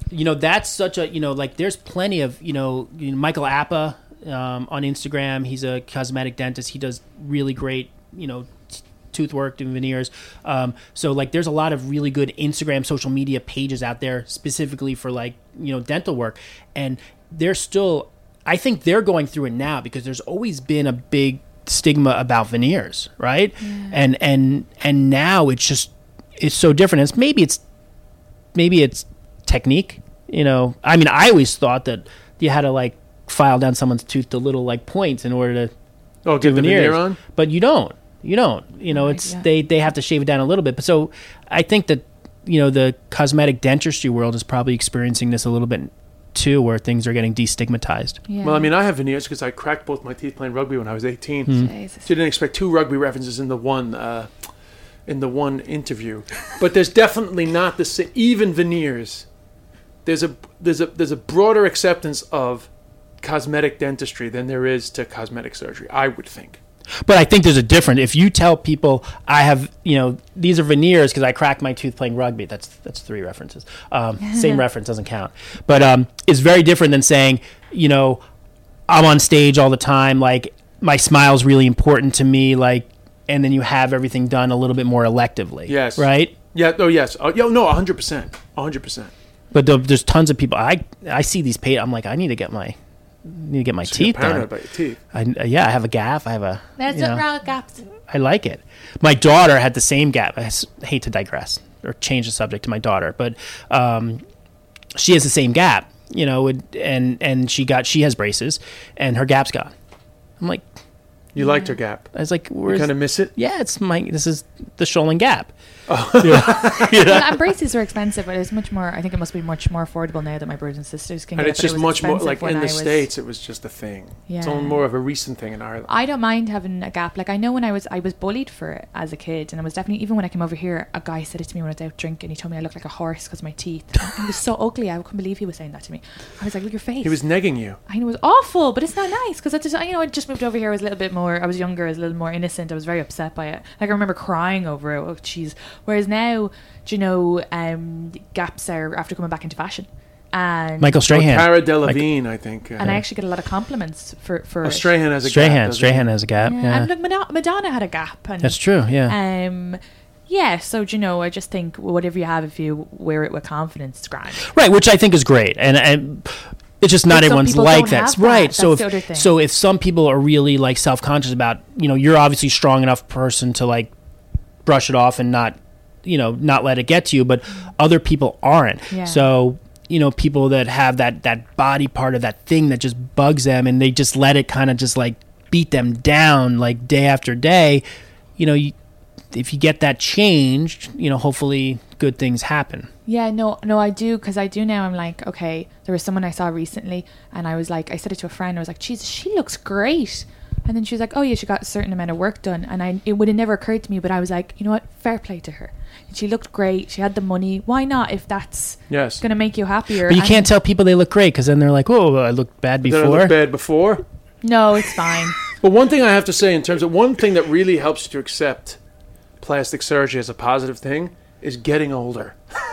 you know, that's such a, you know, like there's plenty of, you know, you know Michael Appa um, on Instagram. He's a cosmetic dentist. He does really great, you know, t- tooth work, doing veneers. Um, so like there's a lot of really good Instagram social media pages out there specifically for like, you know, dental work. And they're still, I think they're going through it now because there's always been a big stigma about veneers, right? Yeah. And, and, and now it's just, it's so different. It's maybe it's, maybe it's technique, you know. I mean, I always thought that you had to like file down someone's tooth to little like points in order to oh get the veneer on, but you don't. You don't. You know, right, it's yeah. they they have to shave it down a little bit. But so I think that you know the cosmetic dentistry world is probably experiencing this a little bit too, where things are getting destigmatized. Yeah. Well, I mean, I have veneers because I cracked both my teeth playing rugby when I was eighteen. Mm. Jesus. So you didn't expect two rugby references in the one. Uh, in the one interview, but there's definitely not the same. Even veneers, there's a there's a there's a broader acceptance of cosmetic dentistry than there is to cosmetic surgery, I would think. But I think there's a difference. If you tell people I have, you know, these are veneers because I cracked my tooth playing rugby. That's that's three references. Um, same reference doesn't count. But um, it's very different than saying, you know, I'm on stage all the time. Like my smile's really important to me. Like. And then you have everything done a little bit more electively. Yes. Right? Yeah. Oh, yes. Oh, yeah, no, one hundred percent. one hundred percent. But the, there's tons of people. I I see these paid. I'm like, I need to get my need to get my So teeth you're paranoid done. about your teeth. I, yeah, I have a gap. I have a. There's you nothing know, wrong with gaps. I like it. My daughter had the same gap. I s- hate to digress or change the subject to my daughter, but um, she has the same gap. You know, and and she got she has braces, and her gap's gone. I'm like. You yeah. liked her gap. I was like, you kind of miss it? Yeah, it's my, this is the Schollen Gap. Oh. Yeah. Yeah. Well, and braces are expensive, but it's much more, I think it must be much more affordable now that my brothers and sisters can and get it's it. And just it much more, like when in the I was, States, it was just a thing. Yeah. It's only more of a recent thing in Ireland. I don't mind having a gap. Like I know when I was, I was bullied for it as a kid, and I was definitely, even when I came over here, a guy said it to me when I was out drinking. He told me I looked like a horse because of my teeth. And it was so ugly. I couldn't believe he was saying that to me. I was like, look at your face. He was negging you. I know it was awful, but it's not nice because I just, you know, I just moved over here. I was a little bit more, I was younger, I was a little more innocent. I was very upset by it. Like I remember crying over it. Oh, jeez. Whereas now, do you know, um, gaps are after coming back into fashion. And Michael Strahan. Oh, Cara Delevingne, I think. Uh, and I actually get a lot of compliments for for oh, it. Strahan has a Strahan. gap. Strahan has a gap. Yeah. Yeah. And look, Madonna, Madonna had a gap. And, That's true. Yeah. Um, yeah. So do you know, I just think whatever you have, if you wear it with confidence, it's grand. Right, which I think is great, and and it's just not But some everyone's people like don't that. have that. Right. That's So the other if thing. so, if some people are really like self conscious about, you know, you're obviously strong enough person to like brush it off and not, you know, not let it get to you, but other people aren't. Yeah. So, you know, people that have that that body part of that thing that just bugs them and they just let it kind of just like beat them down like day after day, you know, you, if you get that changed, you know, hopefully good things happen. Yeah, no, no, I do, because I do now. I'm like, okay, there was someone I saw recently, and I was like, I said it to a friend, I was like, Jesus, she looks great. And then she was like, oh yeah, she got a certain amount of work done. And I, it would have never occurred to me, but I was like, you know what, fair play to her. And she looked great, she had the money, why not, if that's yes. going to make you happier. But you And can't tell people they look great, because then they're like, oh, I looked bad Did I before. look bad before? No, it's fine. But one thing I have to say in terms of one thing that really helps you to accept plastic surgery as a positive thing is getting older.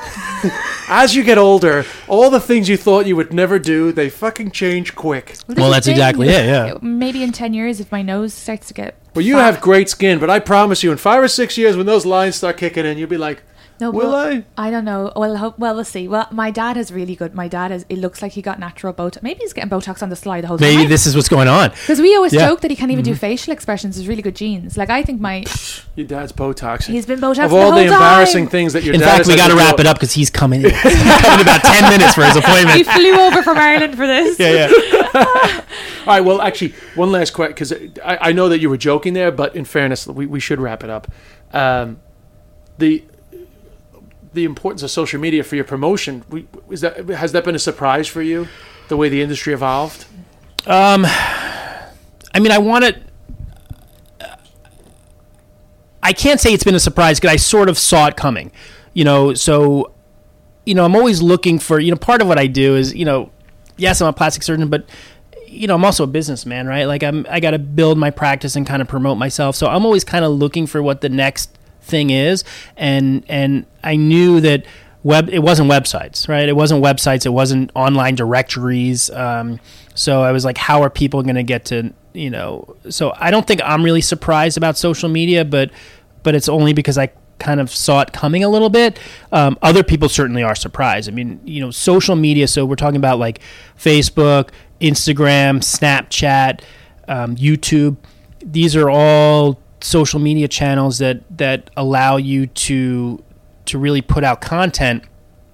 As you get older, all the things you thought you would never do, they fucking change quick. Well, Well, this that's is the thing. exactly it, yeah. Maybe in ten years, if my nose starts to get Well, you fat- have great skin, but I promise you, in five or six years, when those lines start kicking in, you'll be like, No, will but I? I don't know. Well, hope, well, we'll see. Well, my dad has really good. My dad has. It looks like he got natural Botox. Maybe he's getting Botox on the slide the whole Maybe time. this is what's going on. Because we always Yeah. joke that he can't even do facial expressions. There's really good genes. Like I think my Your dad's Botox. he's been Botox Of the all whole the embarrassing time. things that your In dad fact, has we had got to do- wrap it up because he's coming in. He's coming in about ten minutes for his He appointment. flew over from Ireland for this. Yeah, yeah. All right, well, actually, one last question, because I, I know that you were joking there, but in fairness, we, we should wrap it up. Um, the the importance of social media for your promotion, we, is that has that been a surprise for you, the way the industry evolved? Um, I mean, I want to. I can't say it's been a surprise because I sort of saw it coming, you know. So, you know, I'm always looking for, you know, part of what I do is, you know, yes, I'm a plastic surgeon, but you know, I'm also a businessman, right? Like I'm, I got to build my practice and kind of promote myself. So I'm always kind of looking for what the next thing is, and and I knew that web. It wasn't websites, right? It wasn't websites. It wasn't online directories. Um, so I was like, how are people going to get to, you know? So I don't think I'm really surprised about social media, but but it's only because I kind of saw it coming a little bit. Um, other people certainly are surprised. I mean, you know, social media. So we're talking about like Facebook, Instagram, Snapchat, um, YouTube. These are all social media channels that that allow you to to really put out content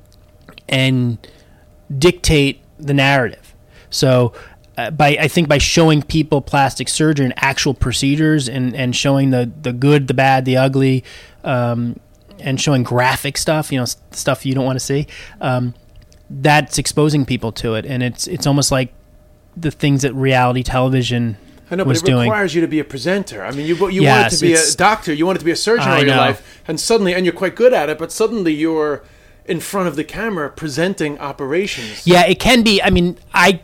and dictate the narrative. So uh, by I think by showing people plastic surgery and actual procedures and, and showing the, the good, the bad, the ugly, um, and showing graphic stuff, you know, stuff you don't want to see, um, that's exposing people to it. And it's it's almost like the things that reality television I know, but was it doing. requires you to be a presenter. I mean, you you Yes, wanted to be a it's- doctor, you wanted to be a surgeon I all your know. life, and suddenly, and you're quite good at it, but suddenly you're in front of the camera presenting operations. Yeah, it can be. I mean, I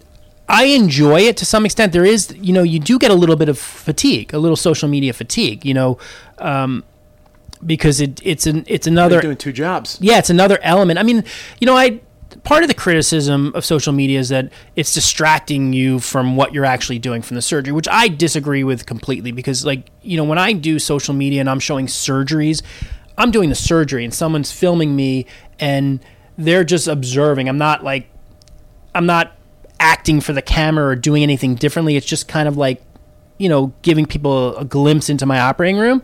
I enjoy it to some extent. There is, you know, you do get a little bit of fatigue, a little social media fatigue, you know, um, because it it's an it's You're another doing two jobs. yeah, it's another element. I mean, you know, I part of the criticism of social media is that it's distracting you from what you're actually doing from the surgery, which I disagree with completely because, like, you know, when I do social media and I'm showing surgeries, I'm doing the surgery and someone's filming me and they're just observing. I'm not like, I'm not acting for the camera or doing anything differently. It's just kind of like, you know, giving people a glimpse into my operating room.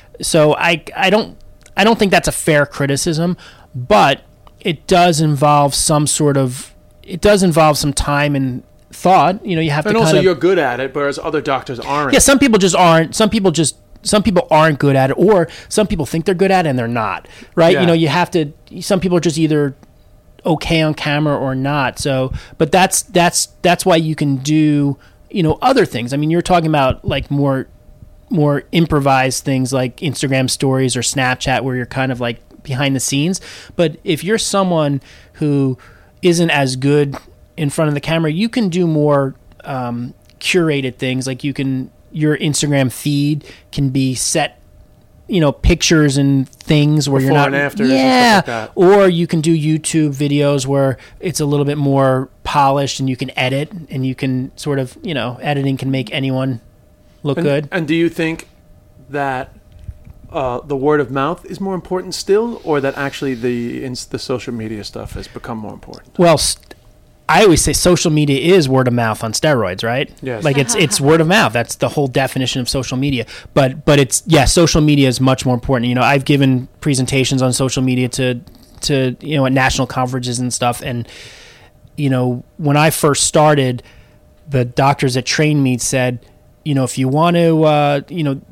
So I, I don't, I don't think that's a fair criticism, but it does involve some sort of, it does involve some time and thought. You know, you have And to also, kind of, you're good at it, whereas other doctors aren't. yeah, some people just aren't. Some people just, some people aren't good at it, or some people think they're good at it and they're not, right? Yeah. You know, you have to, some people are just either okay on camera or not. So, but that's, that's, that's why you can do, you know, other things. I mean, you're talking about like more, more improvised things like Instagram stories or Snapchat where you're kind of like behind the scenes. But if you're someone who isn't as good in front of the camera, you can do more um, curated things. Like you can, your Instagram feed can be set, you know, pictures and things where Before you're not, and afters and yeah, stuff like that. or you can do YouTube videos where it's a little bit more polished and you can edit and you can sort of, you know, editing can make anyone look And, good. and do you think that uh, the word of mouth is more important still, or that actually the ins- the social media stuff has become more important? Well, st- I always say social media is word of mouth on steroids, right? Yes. Like it's it's word of mouth. That's the whole definition of social media. But but it's yeah, social media is much more important. You know, I've given presentations on social media to to you know at national conferences and stuff. And you know, when I first started, the doctors that trained me said, you know, if you want to, uh, you know.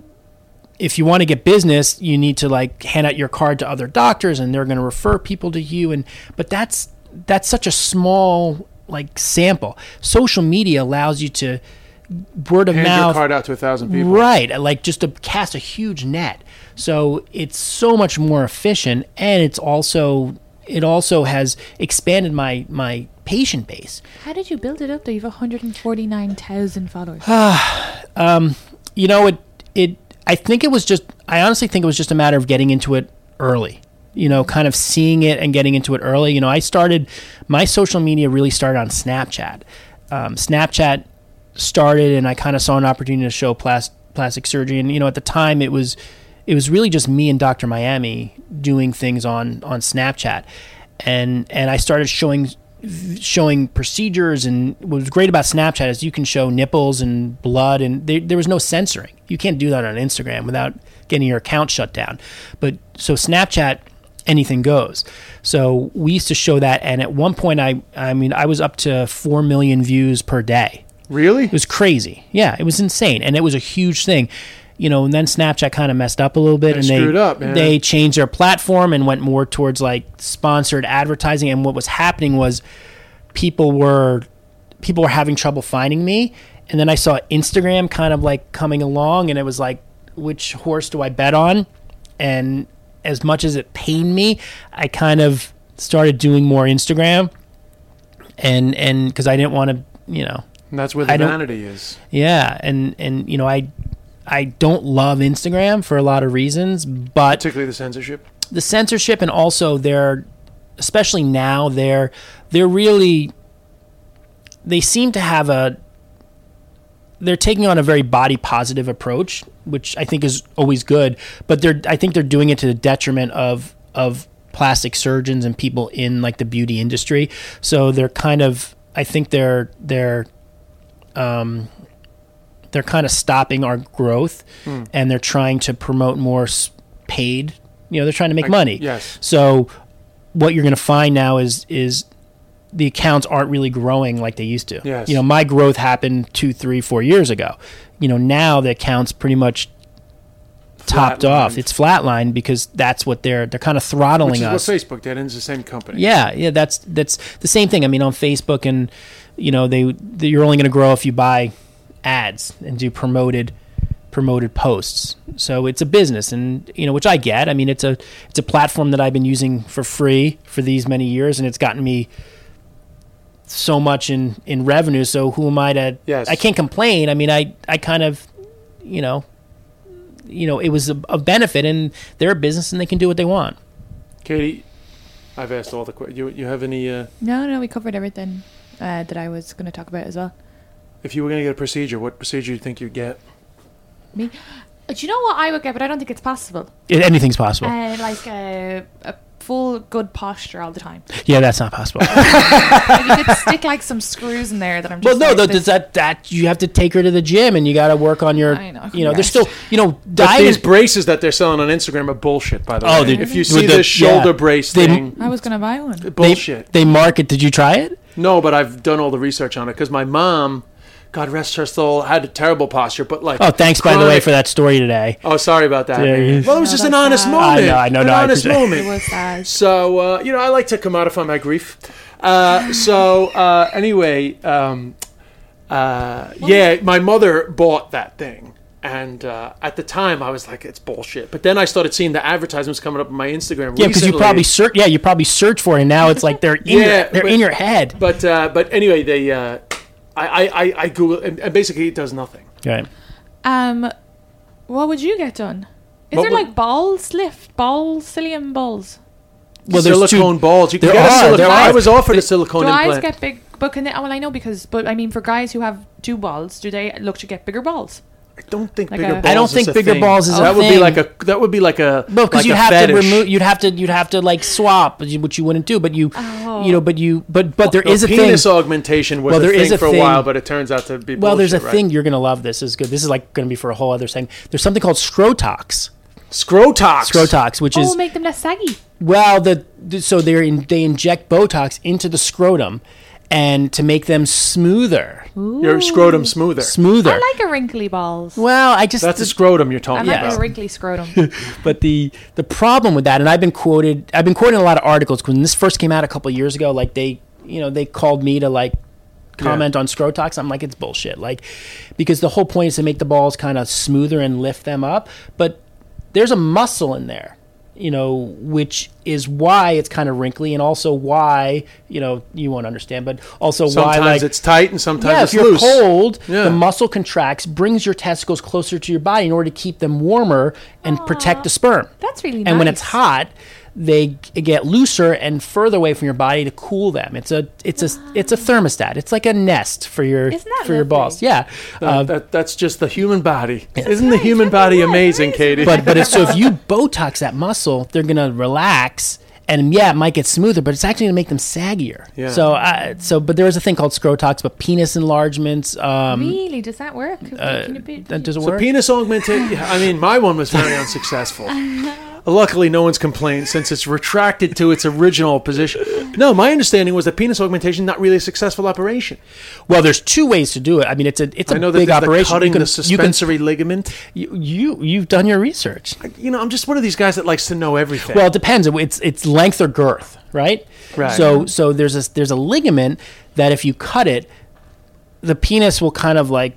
If you want to get business, you need to like hand out your card to other doctors and they're going to refer people to you. And, but that's, that's such a small like sample. Social media allows you to word of Hand your mouth, card out to a thousand people. right? Like just to cast a huge net. So it's so much more efficient. And it's also, it also has expanded my, my patient base. How did you build it up though? You have one hundred forty-nine thousand followers. Um, you know, it, it, I think it was just, I honestly think it was just a matter of getting into it early, you know, kind of seeing it and getting into it early. You know, I started, my social media really started on Snapchat. Um, Snapchat started and I kind of saw an opportunity to show plas- plastic surgery. And, you know, at the time it was, it was really just me and Doctor Miami doing things on, on Snapchat. And, and I started showing showing procedures, and what was great about Snapchat is you can show nipples and blood, and there, there was no censoring. You can't do that on Instagram without getting your account shut down. But so Snapchat, anything goes. So we used to show that, and at one point, I I mean, I was up to four million views per day. Really? It was crazy. Yeah, it was insane, and it was a huge thing. You know, and then Snapchat kind of messed up a little bit, They and screwed they up, man. they changed their platform and went more towards like sponsored advertising. And what was happening was people were people were having trouble finding me, and then I saw Instagram kind of like coming along, and it was like, which horse do I bet on? And as much as it pained me, I kind of started doing more Instagram, and and because I didn't want to, you know. And that's where the I don't- vanity is. Yeah, and and you know, I I don't love Instagram for a lot of reasons, but Particularly the censorship. the censorship and also their especially now, they're they're really they seem to have a they're taking on a very body positive approach, which I think is always good. But they're I think they're doing it to the detriment of of plastic surgeons and people in like the beauty industry. So they're kind of I think they're they're um, they're kind of stopping our growth, mm. and they're trying to promote more paid. You know, they're trying to make I, money. Yes. So what you're going to find now is is the accounts aren't really growing like they used to. Yes. You know, my growth happened two, three, four years ago. You know, now the accounts pretty much topped Flatlined. off. It's flatlined because that's what they're they're kind of throttling Which is us. what Facebook did, and it's the same company. Yeah, yeah, that's that's the same thing. I mean, on Facebook, and you know, they, they you're only going to grow if you buy ads and do promoted promoted posts. So it's a business, and you know, which I get. I mean, it's a it's a platform that I've been using for free for these many years, and it's gotten me so much in, in revenue. So who am I to? Yes. I can't complain. I mean, I I kind of, you know, you know, it was a, a benefit, and they're a business, and they can do what they want. Katie, I've asked all the questions. You you have any? Uh, No, no, we covered everything uh, that I was going to talk about as well. if you were going to get a procedure, what procedure do you think you'd get? Me? Do you know what I would get, but I don't think it's possible? Anything's possible. Uh, like a, a full good posture all the time. Yeah, that's not possible. Like you could stick like some screws in there that I'm Well, just no, like no, this- that that you have to take her to the gym, and you got to work on your. I know, You know, there's congrats. still, you know, But diet. these braces that they're selling on Instagram are bullshit, by the Oh, way. dude, if you with see the- this shoulder yeah. brace They- thing, I was going to buy one. they, bullshit. they market. Did you try it? No, but I've done all the research on it because my mom, God rest her soul, had a terrible posture. But like, Oh, thanks by the way chronic- for that story today. Oh, sorry about that. Yeah, man. you- Well, it was No, just an that's honest sad. moment. I know, I know, An no, I honest appreciate it. moment. It was sad. So, uh, you know, I like to commodify my grief. Uh, so, uh, anyway, um, uh, yeah, my mother bought that thing. And uh, at the time, I was like, it's bullshit. But then I started seeing the advertisements coming up on my Instagram Yeah, because you recently. probably search. Yeah, you probably search for it, and now it's like they're in Yeah, your, they're but- in your head. But, uh, but anyway, they, uh, I, I, I, I Google and, and basically it does nothing. Right. Um, what would you get done? Is What there would- like balls lift, balls, psyllium balls? Well, there's silicone two- balls. You can there get a are, silicone. there I are. was offered a silicone Do eyes implant. get big? But can they? Well, I know because, but I mean, for guys who have two balls, do they look to get bigger balls? I don't think Like bigger a- balls. I don't is think a bigger thing. balls is a that would be thing. like a that would be like a No, because like you a have fetish. to remove. You'd have to. You'd have to like swap, which you- which you wouldn't do. But you, Oh. you know, but you, but but there Well, is a thing. penis augmentation was Well, a there thing is a for a thing- while, but it turns out to be Well, there's a bullshit, right? thing you're gonna love. This is good. This is like gonna be for a whole other thing. There's something called Scrotox. Scrotox. Scrotox, which Oh, is make them less saggy. well, the, the so they in, they inject Botox into the scrotum, and to make them smoother, Your scrotum smoother. smoother. I like a wrinkly balls. well, I just That's a scrotum you're I talking like about. a wrinkly scrotum. But the the problem with that, and I've been quoted, I've been quoted in a lot of articles when this first came out a couple of years ago. Like they, you know, they called me to like comment on Scrotox. I'm like, it's bullshit. Like, because the whole point is to make the balls kind of smoother and lift them up. But there's a muscle in there, you know, which is why it's kind of wrinkly, and also why, you know, you won't understand, but also Sometimes why like it's tight and sometimes yeah, it's if you're loose. cold, Yeah. the muscle contracts, brings your testicles closer to your body in order to keep them warmer and protect the sperm. That's really And when it's nice. hot, they g- get looser and further away from your body to cool them. It's a it's a it's a thermostat. It's like a nest for your Isn't that for your lovely? balls. Yeah. That, Uh, that, that's just the human body. Isn't the human right, body right, amazing, right. Katie? but but it's, so if you Botox that muscle, they're gonna relax. And yeah, it might get smoother, but it's actually gonna make them saggier. Yeah. So, uh, so, but there is a thing called Scrotox, but penis enlargements. Um, Really? Does that work? Can you be, that doesn't So work. penis augmentation. I mean, my one was very unsuccessful. Luckily, no one's complained since it's retracted to its original position. No, my understanding was that penis augmentation not really a successful operation. Well, there's two ways to do it. I mean, it's a it's a I know that big there's the operation. cutting you can, the suspensory ligament. You, can, you you you've done your research. You know, I'm just one of these guys that likes to know everything. Well, it depends. It's it's length or girth, right? Right. So so there's a there's a ligament that if you cut it, the penis will kind of like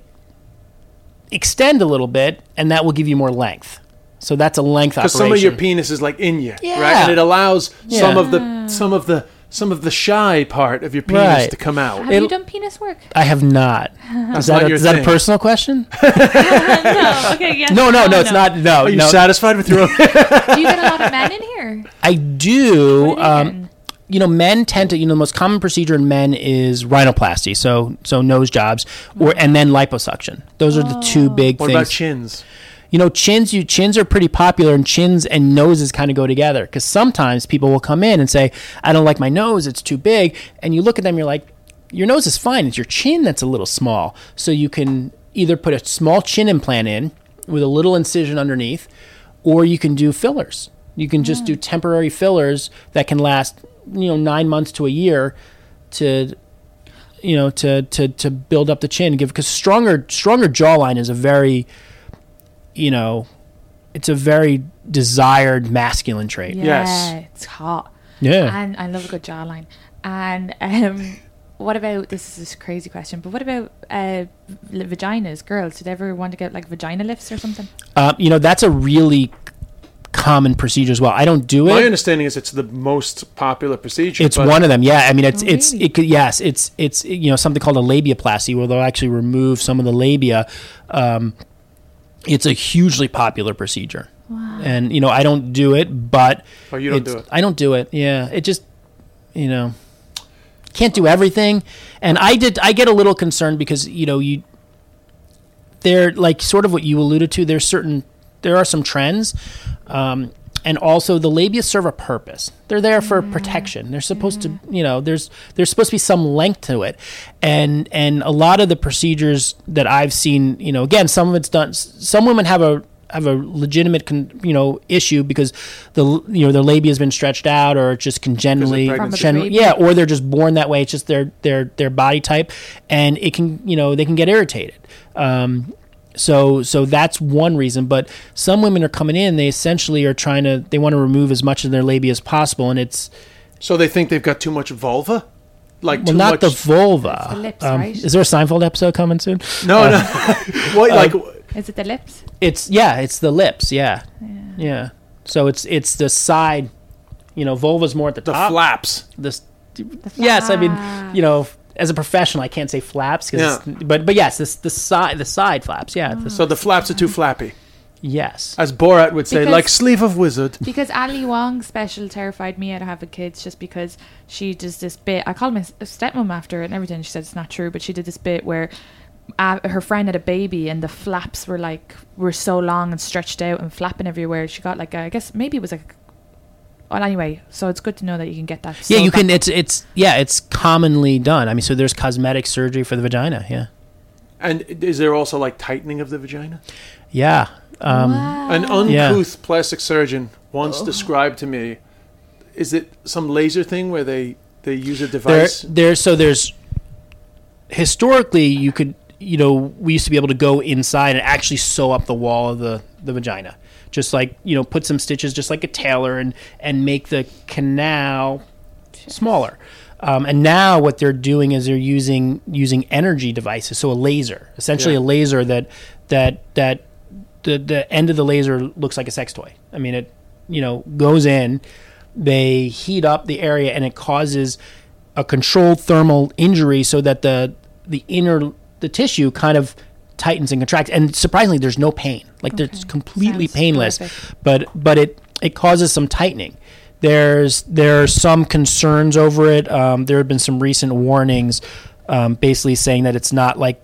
extend a little bit, and that will give you more length. So that's a length because operation. some of your penis is like in you, Yeah. right? And it allows some Yeah. of the some of the some of the shy part of your penis Right. to come out. have it'll- you done penis work? I have not. Is that, not a, your is that a thing. personal question? no. Okay. Yes. No, no, no. It's not. No, Are you no. satisfied with your own? Do you get a lot of men in here? I do. What are they Um, getting? you know, men tend to, you know, the most common procedure in men is rhinoplasty, so so nose jobs, or and then liposuction. Those are the two big What things. about chins? You know, chins you chins are pretty popular, and chins and noses kind of go together, because sometimes people will come in and say, I don't like my nose, it's too big, and you look at them, you're like, your nose is fine, it's your chin that's a little small. So you can either put a small chin implant in with a little incision underneath, or you can do fillers. You can just do temporary fillers that can last, you know, nine months to a year to, you know, to to to build up the chin. Give because stronger stronger jawline is a very, you know, it's a very desired masculine trait. Yeah, Yes. it's hot. Yeah. And I love a good jawline. And um, what about, this is this crazy question, but what about uh, v- vaginas, girls? Do they ever want to get like vagina lifts or something? Uh, you know, that's a really common procedure as well. I don't do My it. understanding is it's the most popular procedure. It's but one of them. Yeah, I mean, it's Oh, it's really? it could yes, it's it's you know something called a labiaplasty, where they'll actually remove some of the labia. Um, it's a hugely popular procedure, Wow. and you know I don't do it, but Oh, you don't it's- do it. I don't do it. Yeah, it just you know can't do everything, and I did. I get a little concerned because you know you they're like sort of what you alluded to. There's certain there are some trends. Um, and also the labia serve a purpose. They're there for protection. They're supposed to, you know, there's there's supposed to be some length to it. And and a lot of the procedures that I've seen, you know, again, some of it's done some women have a have a legitimate con, you know, issue because the you know their labia has been stretched out or just congenitally pregnancy. From a gen- baby. yeah, or they're just born that way. It's just their their their body type, and it can, you know, they can get irritated. Um So, so that's one reason. But some women are coming in. They essentially are trying to. They want to remove as much of their labia as possible, and it's So they think they've got too much vulva? Like well, too not much... the vulva. It's the lips, Um, right? Is there a Seinfeld episode coming soon? No, no. what, like, Is it the lips? It's yeah, it's the lips. Yeah, yeah. So it's it's the side. You know, vulva's more at the, the top. flaps. This. Yes, I mean, flap. you know, as a professional, I can't say flaps, 'cause Yeah. it's- but but yes, this the side the side flaps. Yeah. the- So the flaps are too flappy. yes. As Borat would say, Because- like sleeve of wizard. Because Ali Wong's special terrified me out of having kids just because she does this bit. I call my s- stepmom after it and everything. She said it's not true, but she did this bit where uh, her friend had a baby and the flaps were like were so long and stretched out and flapping everywhere. She got like a, I guess maybe it was like. Well, anyway, so it's good to know that you can get that. Yeah, sewed you can. back up. It's it's yeah, it's commonly done. I mean, so there's cosmetic surgery for the vagina. Yeah, And is there also like tightening of the vagina? yeah. Um, Wow. An Yeah. uncouth plastic surgeon once described to me, is it some laser thing where they, they use a There, device? there's so there's historically you could you know we used to be able to go inside and actually sew up the wall of the the vagina, just like you know put some stitches just like a tailor and and make the canal smaller. Um, and now what they're doing is they're using using energy devices, so a laser, essentially Yeah. a laser that that that the the end of the laser looks like a sex toy. I mean, it you know goes in, they heat up the area, and it causes a controlled thermal injury, so that the the inner the tissue kind of tightens and contracts. And surprisingly, there's no pain. Like it's Okay. completely Sounds painless, horrific. but but it it causes some tightening. There's there are some concerns over it. Um, there have been some recent warnings, um, basically saying that it's not like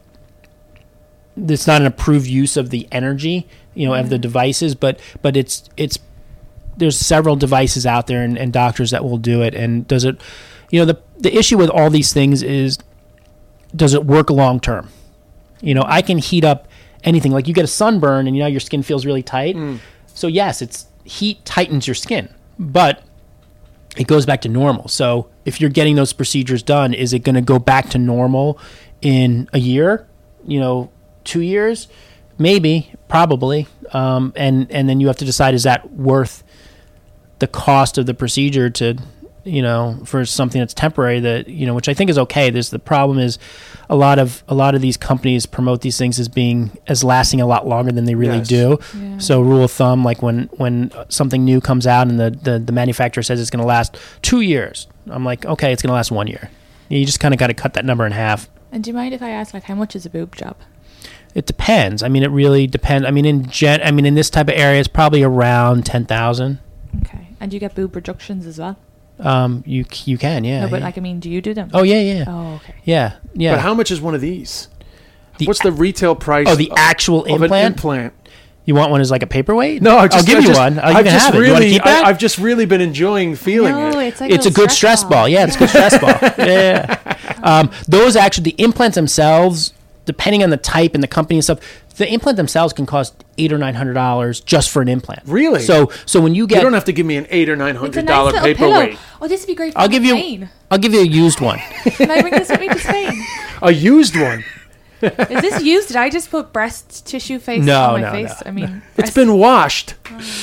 it's not an approved use of the energy, you know, of the devices. But but it's it's there's several devices out there and, and doctors that will do it. And does it, you know, the the issue with all these things is, does it work long term? You know, I can heat up anything. Like you get a sunburn and you know your skin feels really tight. So yes, it's heat tightens your skin, but it goes back to normal. So if you're getting those procedures done, is it going to go back to normal in a year? You know, two years? Maybe, probably. Um, and, and then you have to decide, is that worth the cost of the procedure to, you know, for something that's temporary that, you know, which I think is okay. There's the problem is a lot of, a lot of these companies promote these things as being, as lasting a lot longer than they really Yes. do. Yeah. So rule of thumb, like when, when something new comes out and the, the, the manufacturer says it's going to last two years, I'm like, okay, it's going to last one year. You just kind of got to cut that number in half. And do you mind if I ask, like, how much is a boob job? It depends. I mean, it really depends. I mean, in gen, I mean, in this type of area, it's probably around ten thousand. Okay. And do you get boob reductions as well? Um, you you can, yeah. No, but yeah. like, I mean, do you do them? Oh yeah, yeah, Oh, okay. yeah, yeah. But how much is one of these? The What's the retail price? Oh, the of, actual of an implant? implant? You want one as like a paperweight? No, I just, I'll give I you just, one. I'll I've even just have really, it. You want to keep that? I, I've just really been enjoying feeling No, it. it's like It's a good stress ball. Yeah, it's a good stress ball. Yeah. Um, those actually, the implants themselves, depending on the type and the company and stuff, the implant themselves can cost eight or nine hundred dollars just for an implant. Really? So, so when you get, You don't have to give me an eight or nine It's a hundred nice dollar little paperweight. pillow. Oh, this would be great for I'll give you, Spain. I'll give you a used one. Can I bring this with me to Spain? A used one. Is this used? Did I just put breast tissue face No, on my no, face? no. I mean, It's breast- been washed.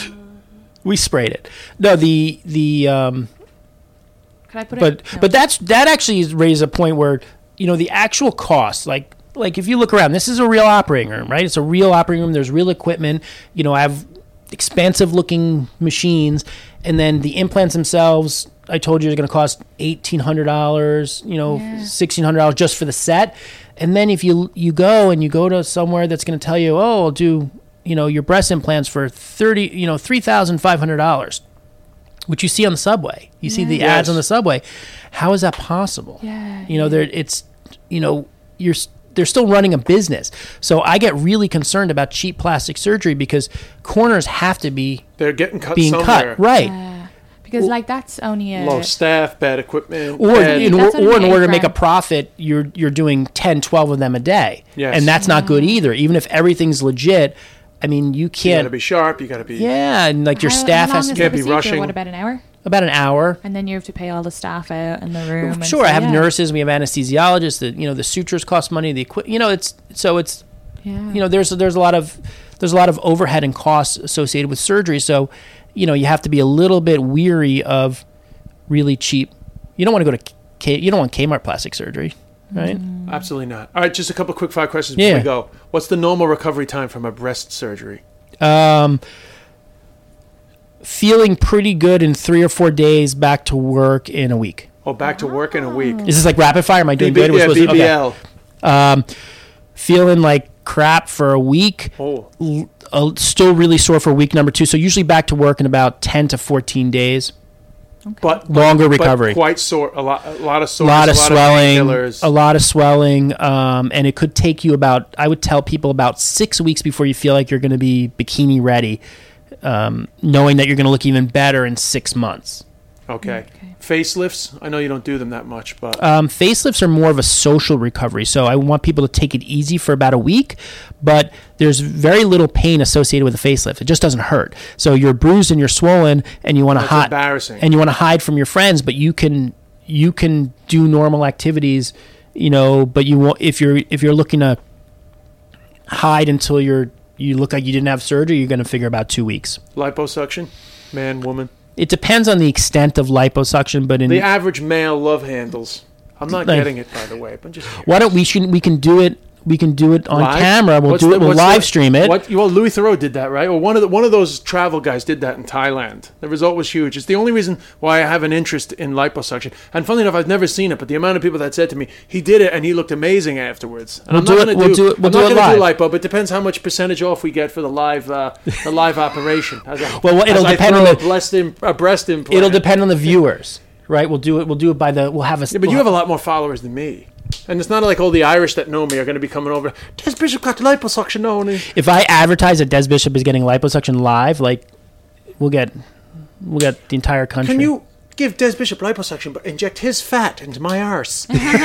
We sprayed it. No, the the um, Can I put but it? No. but that's that actually raises a point where you know the actual cost, like like if you look around, this is a real operating room, right? It's a real operating room. There's real equipment. You know, I have expansive looking machines, and then the implants themselves, I told you, are going to cost eighteen hundred dollars. You know, Yeah. sixteen hundred dollars just for the set. And then if you you go and you go to somewhere that's going to tell you, oh, I'll do you know your breast implants for thirty, you know, three thousand five hundred dollars, which you see on the subway. You see Yeah. the Yes. ads on the subway. How is that possible? Yeah, You know, yeah. there it's you know you're s- they're still running a business. So I get really concerned about cheap plastic surgery because corners have to be They're getting cut being somewhere. cut, right? Yeah. Because like that's only a Low staff, bad equipment. Or bad- in, or, That's only or in eight order to make a grand. profit, you're you're doing ten, twelve of them a day. Yes. And that's not good either. Even if everything's legit, I mean, you you got can't. to be sharp. You got to be. yeah, and like your How- staff how has long to is Can't the be procedure? rushing. What about an hour? about an hour. And then you have to pay all the staff out in the room. and Sure, so, I have yeah. nurses. We have anesthesiologists. That you know, the sutures cost money. The equipment, you know, it's so it's Yeah. you know, there's there's a lot of there's a lot of overhead and costs associated with surgery. So, you know, you have to be a little bit weary of really cheap. You don't want to go to K, you don't want Kmart plastic surgery, right? Absolutely not. All right, just a couple quick fire questions before Yeah. we go. What's the normal recovery time from a breast surgery? Um, feeling pretty good in three or four days. Back to work in a week. Oh, back to work in a week. Is this like rapid fire? Am I doing B B good? We're yeah, supposed to- B B L. okay. Um, feeling like crap for a week. Oh, L- uh, still really sore for week number two. So usually back to work in about ten to fourteen days. but Longer but recovery. quite sore. A lot, a lot of A sore. lot of swelling, painkillers. a lot of swelling, um, and it could take you about, I would tell people about six weeks before you feel like you're going to be bikini ready, um, knowing that you're going to look even better in six months. Okay. Okay. Facelifts. I know you don't do them that much, but Um, facelifts are more of a social recovery, so I want people to take it easy for about a week, but there's very little pain associated with a facelift. It just doesn't hurt. So you're bruised and you're swollen, and you want to that's hide, embarrassing. and you want to hide from your friends, but you can you can do normal activities, you know. But you want if you're if you're looking to hide until you're you look like you didn't have surgery, you're going to figure about two weeks. Liposuction, man, woman. It depends on the extent of liposuction, but in The average male love handles. I'm not Like- getting it, by the way, but just why don't we should we can do it we can do it on Live? camera. We'll What's do the- it. We'll what's the- live stream it. What? Well, Louis Theroux did that, right? Or one of the one of those travel guys did that in Thailand. The result was huge. It's the only reason why I have an interest in liposuction. And funny enough, I've never seen it, but the amount of people that said to me, "He did it, and he looked amazing afterwards." And We'll I'm do not it- going to we'll do, do it- we'll I'm do not it gonna do live. lipo, but it depends how much percentage off we get for the live uh, the live operation. As I, Well, it'll as I depend on throw the- a breast, im- a breast implant. It'll depend on the viewers, right? We'll do it. We'll do it by the. We'll have a. Yeah, but you have a lot more followers than me. And it's not like all the Irish that know me are going to be coming over. Des Bishop got the liposuction now. and he-" If I advertise that Des Bishop is getting liposuction live, like we'll get, we'll get the entire country. Can you give Des Bishop liposuction but inject his fat into my arse?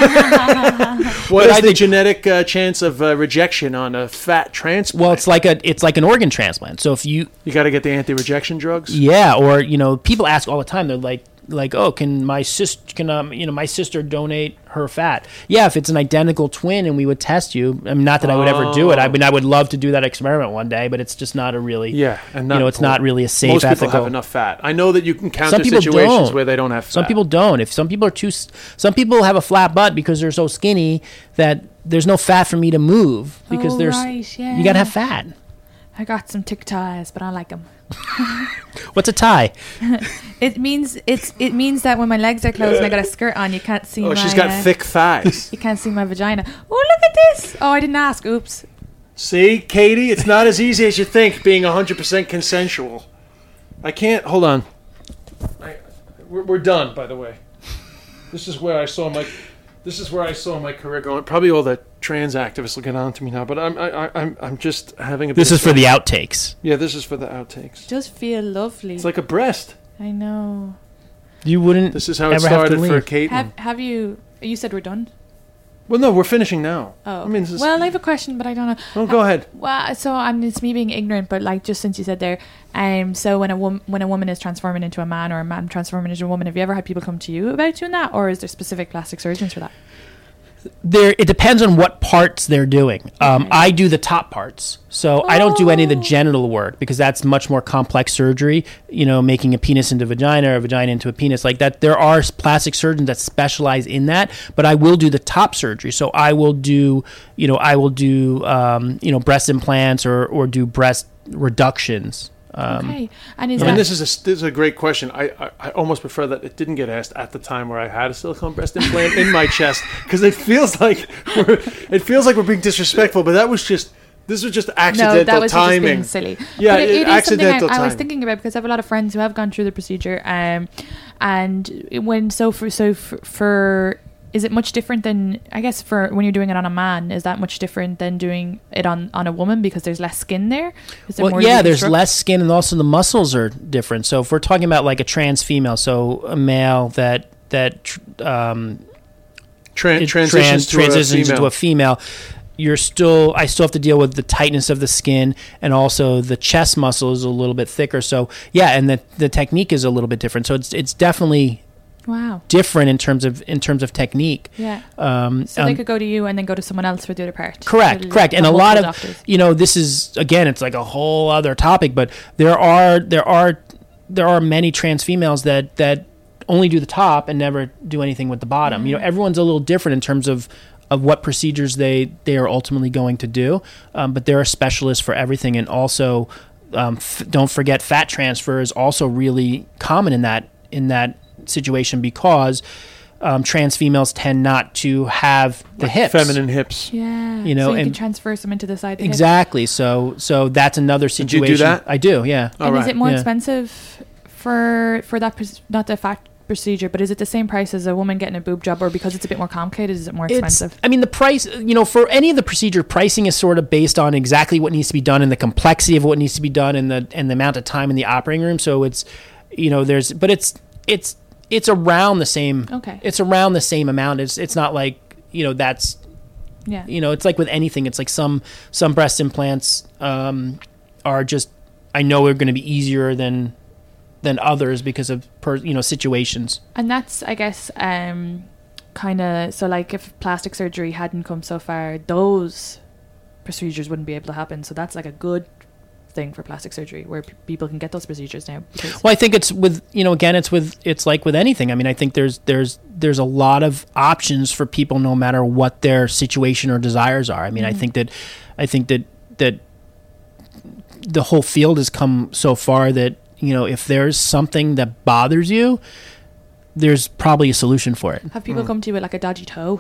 What is I the think- genetic uh, chance of uh, rejection on a fat transplant? Well, it's like a. It's like an organ transplant. So if you, you got to get the anti-rejection drugs. yeah, or you know, people ask all the time. They're like, like, oh, can my sis, can um, you know, my sister donate her fat? Yeah, if it's an identical twin, and we would test you. I mean, not that I would ever do it. I mean, I would love to do that experiment one day, but it's just not a really. Yeah, and not you know, it's not really a safe, Most people ethical. have enough fat. I know that you can counter Some people situations don't. where they don't have fat. Some people don't. If some people are too, s- some people have a flat butt because they're so skinny that there's no fat for me to move because Oh, there's right, yeah. you gotta have fat. I got some tick ties, but I like them. What's a tie? It means it's it means that when my legs are closed and I got a skirt on, you can't see. Oh, my, she's got uh, thick thighs. You can't see my vagina. Oh, look at this! Oh, I didn't ask. Oops. See, Katie, it's not as easy as you think being one hundred percent consensual. I can't. Hold on. I, we're, we're done. By the way, this is where I saw my, this is where I saw my career going. Probably all the trans activists will get on to me now, but I'm I, I, I'm I'm just having a. This bit is of for fun. the outtakes. Yeah, this is for the outtakes. It does feel lovely. It's like a breast. I know. You wouldn't. This is how it ever have to started for leave. Kate. Have Have you? You said we're done. Well, no, we're finishing now. Oh, I mean, this is, well, I have a question, but I don't know. oh, go ahead. Well, so I'm it's me being ignorant, but like just since you said there, um, so when a woman when a woman is transforming into a man or a man transforming into a woman, have you ever had people come to you about doing that, or is there specific plastic surgeons for that? There, it depends on what parts they're doing. Um, Okay. I do the top parts, so I don't do any of the Oh. genital work because that's much more complex surgery. You know, making a penis into a vagina or a vagina into a penis, like that. There are s- plastic surgeons that specialize in that, but I will do the top surgery. So I will do, you know, I will do, um, you know, breast implants or or do breast reductions. Um, Okay, and is I that mean, this is a this is a great question. I, I, I almost prefer that it didn't get asked at the time where I had a silicone breast implant in my chest because it feels like we're, it feels like we're being disrespectful. But that was just this was just accidental no, that was timing. just being silly. Yeah, but it, it- it is something I, accidental I was time. thinking about because I have a lot of friends who have gone through the procedure, um, and it- when so for so for, for is it much different than I guess for when you're doing it on a man? Is that much different than doing it on, on a woman because there's less skin there? Is there Well, more yeah, to there's reconstruct? less skin, and also the muscles are different. So if we're talking about like a trans female, so a male that that tr- um, Tran- it transitions trans- to transitions a into a female. female, you're still I still have to deal with the tightness of the skin, and also the chest muscle is a little bit thicker. So yeah, and the the technique is a little bit different. So it's it's definitely Wow. different in terms of in terms of technique. Yeah. Um, So um, they could go to you and then go to someone else for the other part. Correct, So correct, and a multiple lot of doctors. you know this is again it's like a whole other topic, but there are there are there are many trans females that that only do the top and never do anything with the bottom. You know, everyone's a little different in terms of of what procedures they they are ultimately going to do, um, but there are specialists for everything, and also um, f- don't forget fat transfer is also really common in that in that situation because um, trans females tend not to have the hips. feminine hips. Yeah. You know, so you and- can transfer some into the side. Of the hip. Exactly. So so that's another you do situation. that? I do. Yeah. All And right. is it more Yeah. expensive for for that pr- not the fat procedure, but is it the same price as a woman getting a boob job, or because it's a bit more complicated, is it more It's, expensive? I mean, the price, you know, for any of the procedure, pricing is sort of based on exactly what needs to be done and the complexity of what needs to be done and the and the amount of time in the operating room. So it's, you know, there's, but it's it's it's around the same. Okay. It's around the same amount. It's it's not like you know that's Yeah. you know it's like with anything. It's like some some breast implants um, are just I know are going to be easier than than others because of per, you know situations. And that's, I guess, um, kind of, so like if plastic surgery hadn't come so far, those procedures wouldn't be able to happen. So that's like a good thing for plastic surgery where p- people can get those procedures now. Because Well, I think it's with you know again it's with it's like with anything. I mean, I think there's there's there's a lot of options for people no matter what their situation or desires are. I mean, I think that I think that that the whole field has come so far that you know if there's something that bothers you, there's probably a solution for it. have people come to you with like a dodgy toe?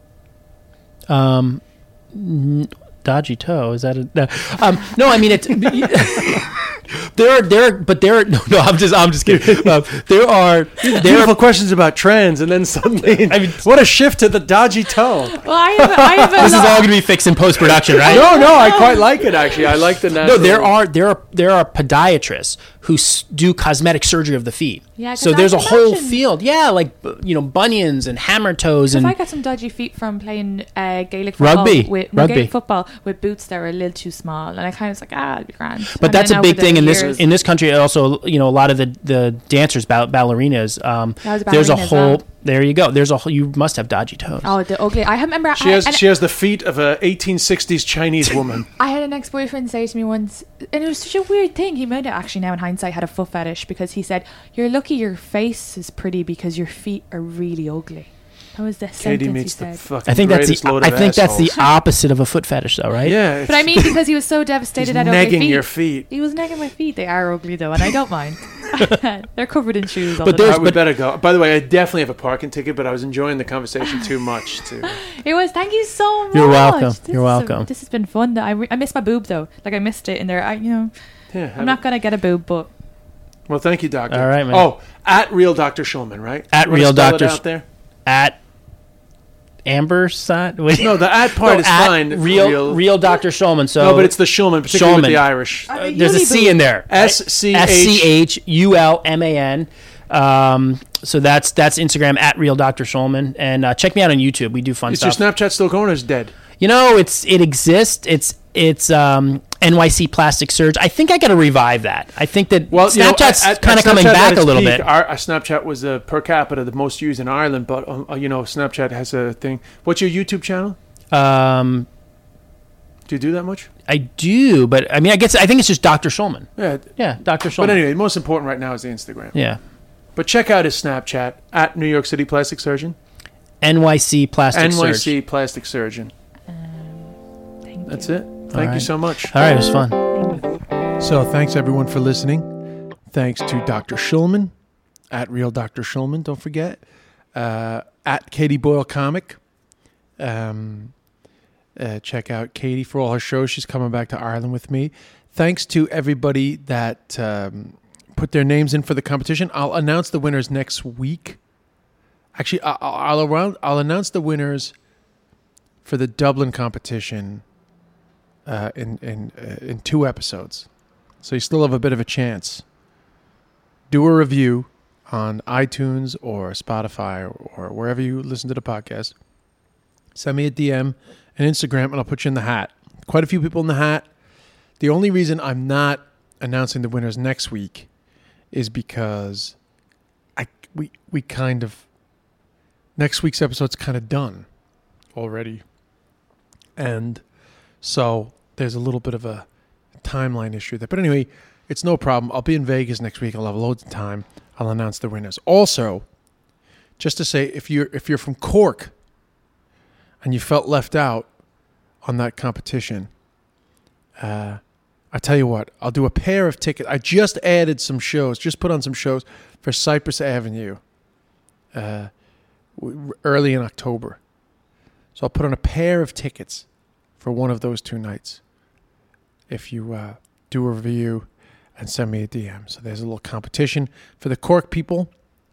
Um, n- dodgy toe is that a no? Um, no, I mean it's there are there are, but there are no, no I'm just I'm just kidding. Um, there are there Beautiful are questions about trends, and then suddenly, I mean- what a shift to the dodgy toe. Well, I have, a- I have a this is lot- all going to be fixed in post production, right? No, no, I quite like it actually. I like the natural. No, there are there are there are podiatrists who s- do cosmetic surgery of the feet. Yeah, 'cause so I there's a can whole imagine- field. Yeah, like bu- you know bunions and hammer toes If and I got some dodgy feet from playing uh, Gaelic football Rugby. with no, Rugby. Gaelic football with boots that were a little too small, and I kind of was like, ah, it'd be grand. But And that's then a big over thing the in this years- in this country. Also, you know, a lot of the, the dancers, ball, ballerinas. Um, I was a there's a ballerina as whole. well. There you go. There's a whole. You must have dodgy toes. Oh, the ugly! I remember. She I, has and she has the feet of a eighteen sixties Chinese woman. I had an ex-boyfriend say to me once, and it was such a weird thing. He might have actually now in hindsight had a foot fetish because he said, "You're lucky your face is pretty because your feet are really ugly." That was the Katie sentence he meets the said. fucking I think that's greatest the. load I of think that's the assholes. opposite of a foot fetish, though, right? Yeah, But I mean, because he was so devastated he's at ugly negging feet. your feet. He was negging my feet. They are ugly though, and I don't mind. They're covered in shoes. All But the there's- All right, we but- better go. By the way, I definitely have a parking ticket, but I was enjoying the conversation too much to. time. It was. Thank you so much. You're welcome. This You're is a- welcome. this has been fun. I re- I missed my boob though. Like I missed it in there. I you know Yeah, I'm not gonna get a boob, but Well, thank you, Doctor. All right, man. Oh, at Real Doctor Schulman, right? At You wanna Real spell it Doctor out there. At Amber side. Wait. No, the at part No, is at fine. Real, real, real Doctor Schulman. So No, but it's the Schulman, particularly with Schulman. the Irish. I mean, there's a you C need in there. S C H S C H U L M A N. Um, so that's that's Instagram at Real Doctor Schulman, and uh, check me out on YouTube. We do fun Is your stuff. Snapchat still going or is it dead? You know, it's it exists. It's it's um, N Y C Plastic Surge. I think I got to revive that. I think that Well, you know, Snapchat's at- at- kind of at coming Snapchat at back a its little peak, bit. Our, our Snapchat was uh, per capita the most used in Ireland, but um, uh, you know, Snapchat has a thing. What's your YouTube channel? Um, Do you do that much? I do, but I mean, I guess I think it's just Doctor Schulman. Yeah. Yeah, Doctor Schulman. But anyway, most important right now is the Instagram. Yeah, But check out his Snapchat at New York City Plastic Surgeon. N Y C Plastic N Y Surge. C Plastic Surgeon. Thank That's you. it. Thank you right. so much. All right, it was fun. So thanks everyone for listening. Thanks to Doctor Schulman at Real Doctor Schulman. Don't forget uh, at Katie Boyle Comic. Um, uh, check out Katie for all her shows. She's coming back to Ireland with me. Thanks to everybody that um, put their names in for the competition. I'll announce the winners next week. Actually, I'll, I'll around. I'll announce the winners for the Dublin competition uh, in in uh, in two episodes. So you still have a bit of a chance. Do a review on iTunes or Spotify or, or wherever you listen to the podcast. Send me a D M and Instagram, and I'll put you in the hat. Quite a few people in the hat. The only reason I'm not announcing the winners next week is because I we we kind of next week's episode's kind of done already, and so there's a little bit of a timeline issue there. But anyway, it's no problem. I'll be in Vegas next week. I'll have loads of time. I'll announce the winners. Also, just to say, if you're if you're from Cork and you felt left out on that competition, uh, I tell you what, I'll do a pair of tickets. I just added some shows, just put on some shows for Cypress Avenue uh, w- early in October. So I'll put on a pair of tickets for one of those two nights if you uh, do a review and send me a D M. So there's a little competition for the Cork people.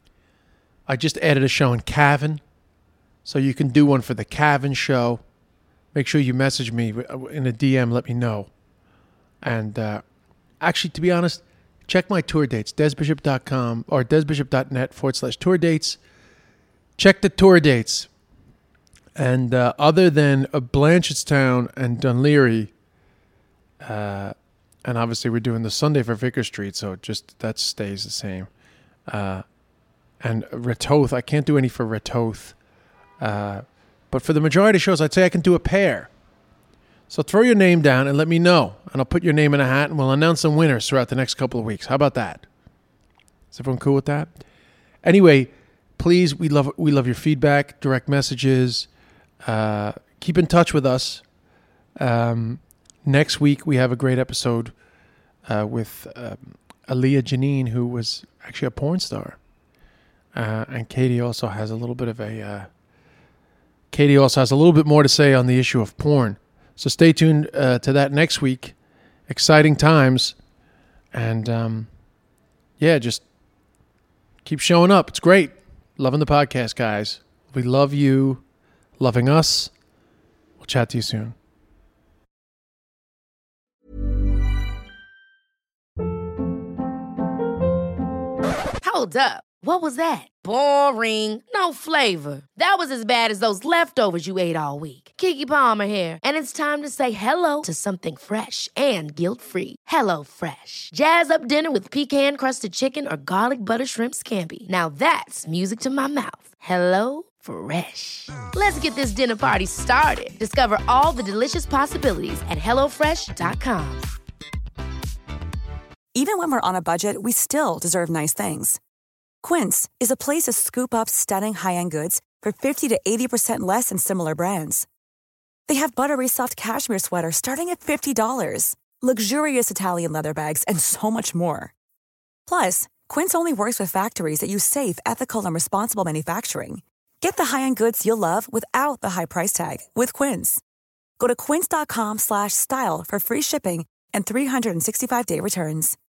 I just added a show in Cavan, so you can do one for the Cavan show. Make sure you message me in a D M, let me know. And uh, actually, to be honest, check my tour dates, desbishop dot com or desbishop.net forward slash tour dates. Check the tour dates. And uh, other than uh, Blanchardstown and Dunleary, uh, and obviously we're doing the Sunday for Vicar Street, so just that stays the same. Uh, and Ratoath, I can't do any for Ratoath. Uh, but for the majority of shows, I'd say I can do a pair. So throw your name down and let me know. And I'll put your name in a hat and we'll announce some winners throughout the next couple of weeks. How about that? Is everyone cool with that? Anyway, please, we love we love your feedback, direct messages. Uh, keep in touch with us. Um, next week, we have a great episode uh, with um, Aaliyah Janine, who was actually a porn star. Uh, and Katie also has a little bit of a... Uh, Katie also has a little bit more to say on the issue of porn. So stay tuned uh, to that next week. Exciting times. And, um, yeah, just keep showing up. It's great. Loving the podcast, guys. We love you. Loving us. We'll chat to you soon. Hold up. What was that? Boring. No flavor. That was as bad as those leftovers you ate all week. Keke Palmer here, and it's time to say hello to something fresh and guilt-free. Hello Fresh. Jazz up dinner with pecan-crusted chicken or garlic butter shrimp scampi. Now that's music to my mouth. Hello Fresh. Let's get this dinner party started. Discover all the delicious possibilities at hello fresh dot com. Even when we're on a budget, we still deserve nice things. Quince is a place to scoop up stunning high-end goods for fifty to eighty percent less than similar brands. They have buttery soft cashmere sweaters starting at fifty dollars, luxurious Italian leather bags, and so much more. Plus, Quince only works with factories that use safe, ethical, and responsible manufacturing. Get the high-end goods you'll love without the high price tag with Quince. Go to quince dot com slash style for free shipping and three sixty-five day returns.